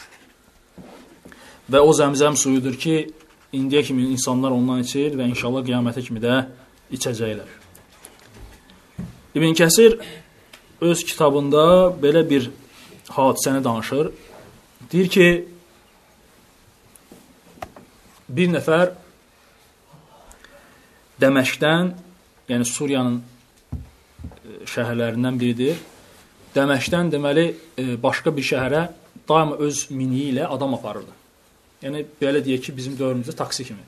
Və o zəmzəm suyudur ki, indiyə kimi insanlar ondan içir və inşallah qiyamətə kimi də içəcəklər. İbn Kəsir öz kitabında belə bir hadisəni danışır. Deyir ki, bir nəfər Dəməşqdən, yəni Suriyanın şəhərlərindən biridir. Dəməşqdən deməli başqa bir şəhərə daima öz miniyi ilə adam aparırdı. Yəni belə deyək ki, bizim dövrümüzdə taksi kimi.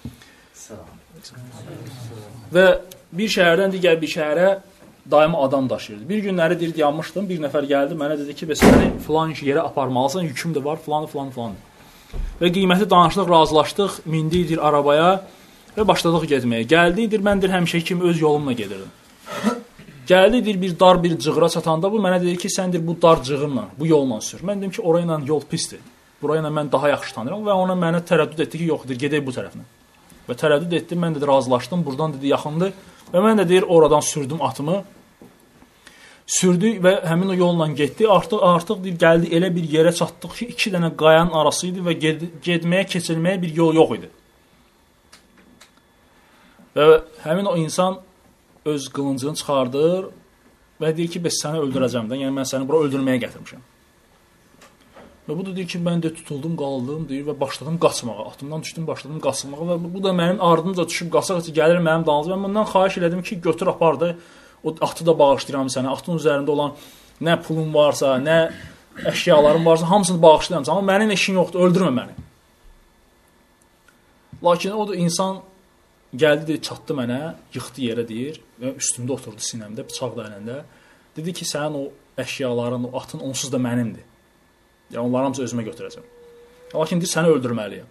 Və bir şəhərdən digər bir şəhərə daima adam daşıyırdı. Bir günləri deyir, yanmışdım, bir nəfər gəldi, mənə dedi ki, bəs məni filan yerə aparmalısan, yüküm də var, filan, filan, filan. Və qiyməti danışdıq, razılaşdıq, mindiydik arabaya və başladıq getməyə. Gəldidir, mən deyir, həmişə kimi öz yolumla gedirdim. Gəldidir, bir dar bir cığıra çatanda bu mənə dedi ki, sən deyir, bu dar cığırla, bu yolla sür. Mən dedim ki, orayla yol pisdir. Burayla mən daha yaxşı tanıyıram və ona mənə tərəddüd etdi ki, yoxdur, gedək bu tərəflə. Və tərəddüd etdim, mən də razılaşdım, buradan dedi, yaxındır. Və mən də deyir, oradan sürdüm atımı. Sürdük və həmin o yolla getdi. Artıq, artıq deyir, gəldi, elə bir yerə çatdıq ki, iki dənə qayanın arası idi və ged gedməyə, keçilməyə bir yol yox idi. Və həmin o insan öz qılıncını çıxardır və deyir ki, bəs səni öldürəcəm də, yəni mən səni bura öldürməyə gətirmişəm. Və bu da deyir ki, mən də tutuldum, qaldım, deyir, və başladım qaçmağa. Atımdan düşdüm, başladım qaçmağa və bu da mənim ardımca düşüb qaça-qaça gəlir mənim dalınca. Mən bundan xahiş elədim ki, götür apar da, o atı da bağışlayıram sənə. Atın üzərində olan nə pulun varsa, nə əşyaların varsa, hamısını bağışlayıram. Amma mənim eşin yoxdur, öldürmə məni. Lakin o da insan gəldi, deyir, çatdı mənə, yıxdı yerə, deyir, və üstümdə oturdu sinəmdə, bıçaq da ələndə. Dedi ki, sənin o əşyaların, o atın onsuz da mənimdir. Yəni, onları hamısı özümə götürəcəm. Lakin deyir, səni öldürməliyəm.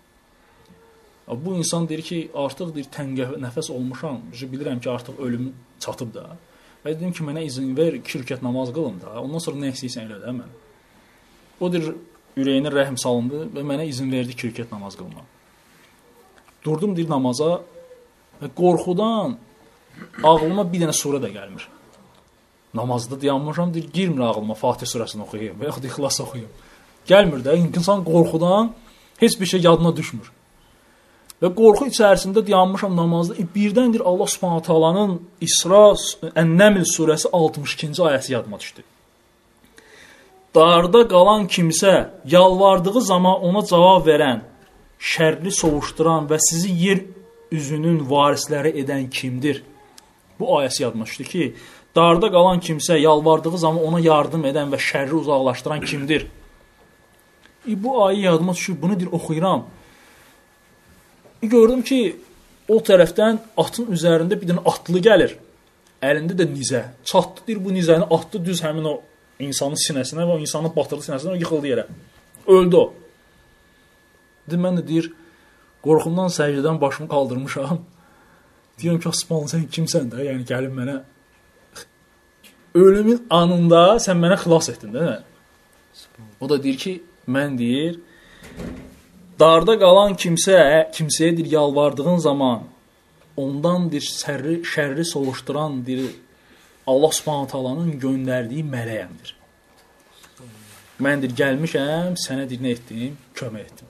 Bu insan deyir ki, artıq deyir, təngə nəfəs olmuşam, bilirəm ki, artıq ölüm çatıb da. Və dedim ki, mənə izin ver, iki rükət namaz qılım da, ondan sonra nə istəyirsən elə də mən. O deyir, ürəyinə rəhm salındı və mənə izin verdi iki rükət namaz qılma. Durdum, deyir, namaza və qorxudan ağlıma bir dənə surə də gəlmir. Namazda dayanmışam, deyir, girmir ağlıma Fatih surəsini oxuyayım və yaxud İxlas oxuyayım. Gəlmir də, insan qorxudan heç bir şey yadına düşmür. Və qorxu içərisində dayanmışam namazda, e, birdəndir Allah Subhanahu taalanın İsra Ən-Nəml surəsi altmış ikinci ayəsi yadıma düşdü. Darda qalan kimsə yalvardığı zaman ona cavab verən, şərri sovuşduran və sizi yer üzünün varisləri edən kimdir? Bu ayəsi yadıma düşdü ki, darda qalan kimsə yalvardığı zaman ona yardım edən və şərri uzaqlaşdıran kimdir? E, bu ayə yadıma düşür, bunu deyir, oxuyuram. E, gördüm ki, o tərəfdən atın üzərində bir dənə atlı gəlir. Əlində də nizə. Çatdı, deyir, bu nizəni atdı düz həmin o insanın sinəsinə və o insanı batırdı sinəsinə və yıxıldı yerə. Öldü o. Deyir, mən də deyir, qorxumdan səcdədən başımı qaldırmışam. Deyirəm ki, Osman, sən kimsən də? Yəni, gəlib mənə ölümün anında sən mənə xilas etdin, deyil mi? O da deyir ki, mən deyir, darda qalan kimsə, kimsəyə deyir, yalvardığın zaman ondan deyir, şərri, şərri soğuşduran deyir, Allah Subhanahu taalanın göndərdiyi mələyəmdir. Mən deyir, gəlmişəm, sənə deyir, nə etdim? Kömək etdim.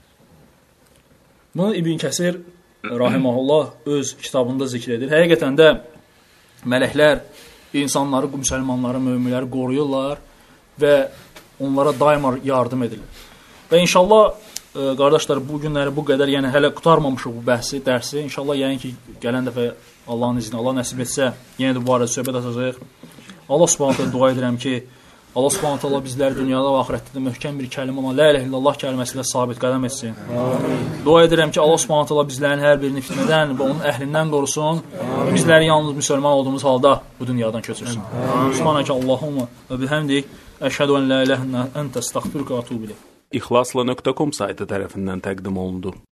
Bunu İbn Kəsir rahimehullah öz kitabında zikr edir. Həqiqətən də mələklər insanları, müsəlmanları, möminləri qoruyurlar və onlara daima yardım edirlər. Və inşallah, e, qardaşlar, bu günləri bu qədər, yəni hələ qutarmamışıq bu bəhsi, dərsi. İnşallah, yəni ki, gələn dəfə Allahın izni, Allah nəsib etsə, yenə də bu arada söhbət açacaq. Allah Subhanahu taala dua edirəm ki, Allah Subhanahu taala bizləri dünyada və axirətdə də möhkəm bir kəlmə olan La ilahe illallah kəlməsi ilə sabit qədəm etsin. Amin. Dua edirəm ki, Allah Subhanahu taala bizlərin hər birini fitnədən və onun əhlindən qorusun. Amin. Bizləri yalnız müsəlman olduğumuz halda bu dünyadan köçürsün. Subhanaka Allahumma və bihamdik, əşhədu en la ilahe illə əntə estəğfiruka və etûbü ileyk. İxlasla nöqtə com saytı tərəfindən təqdim olundu.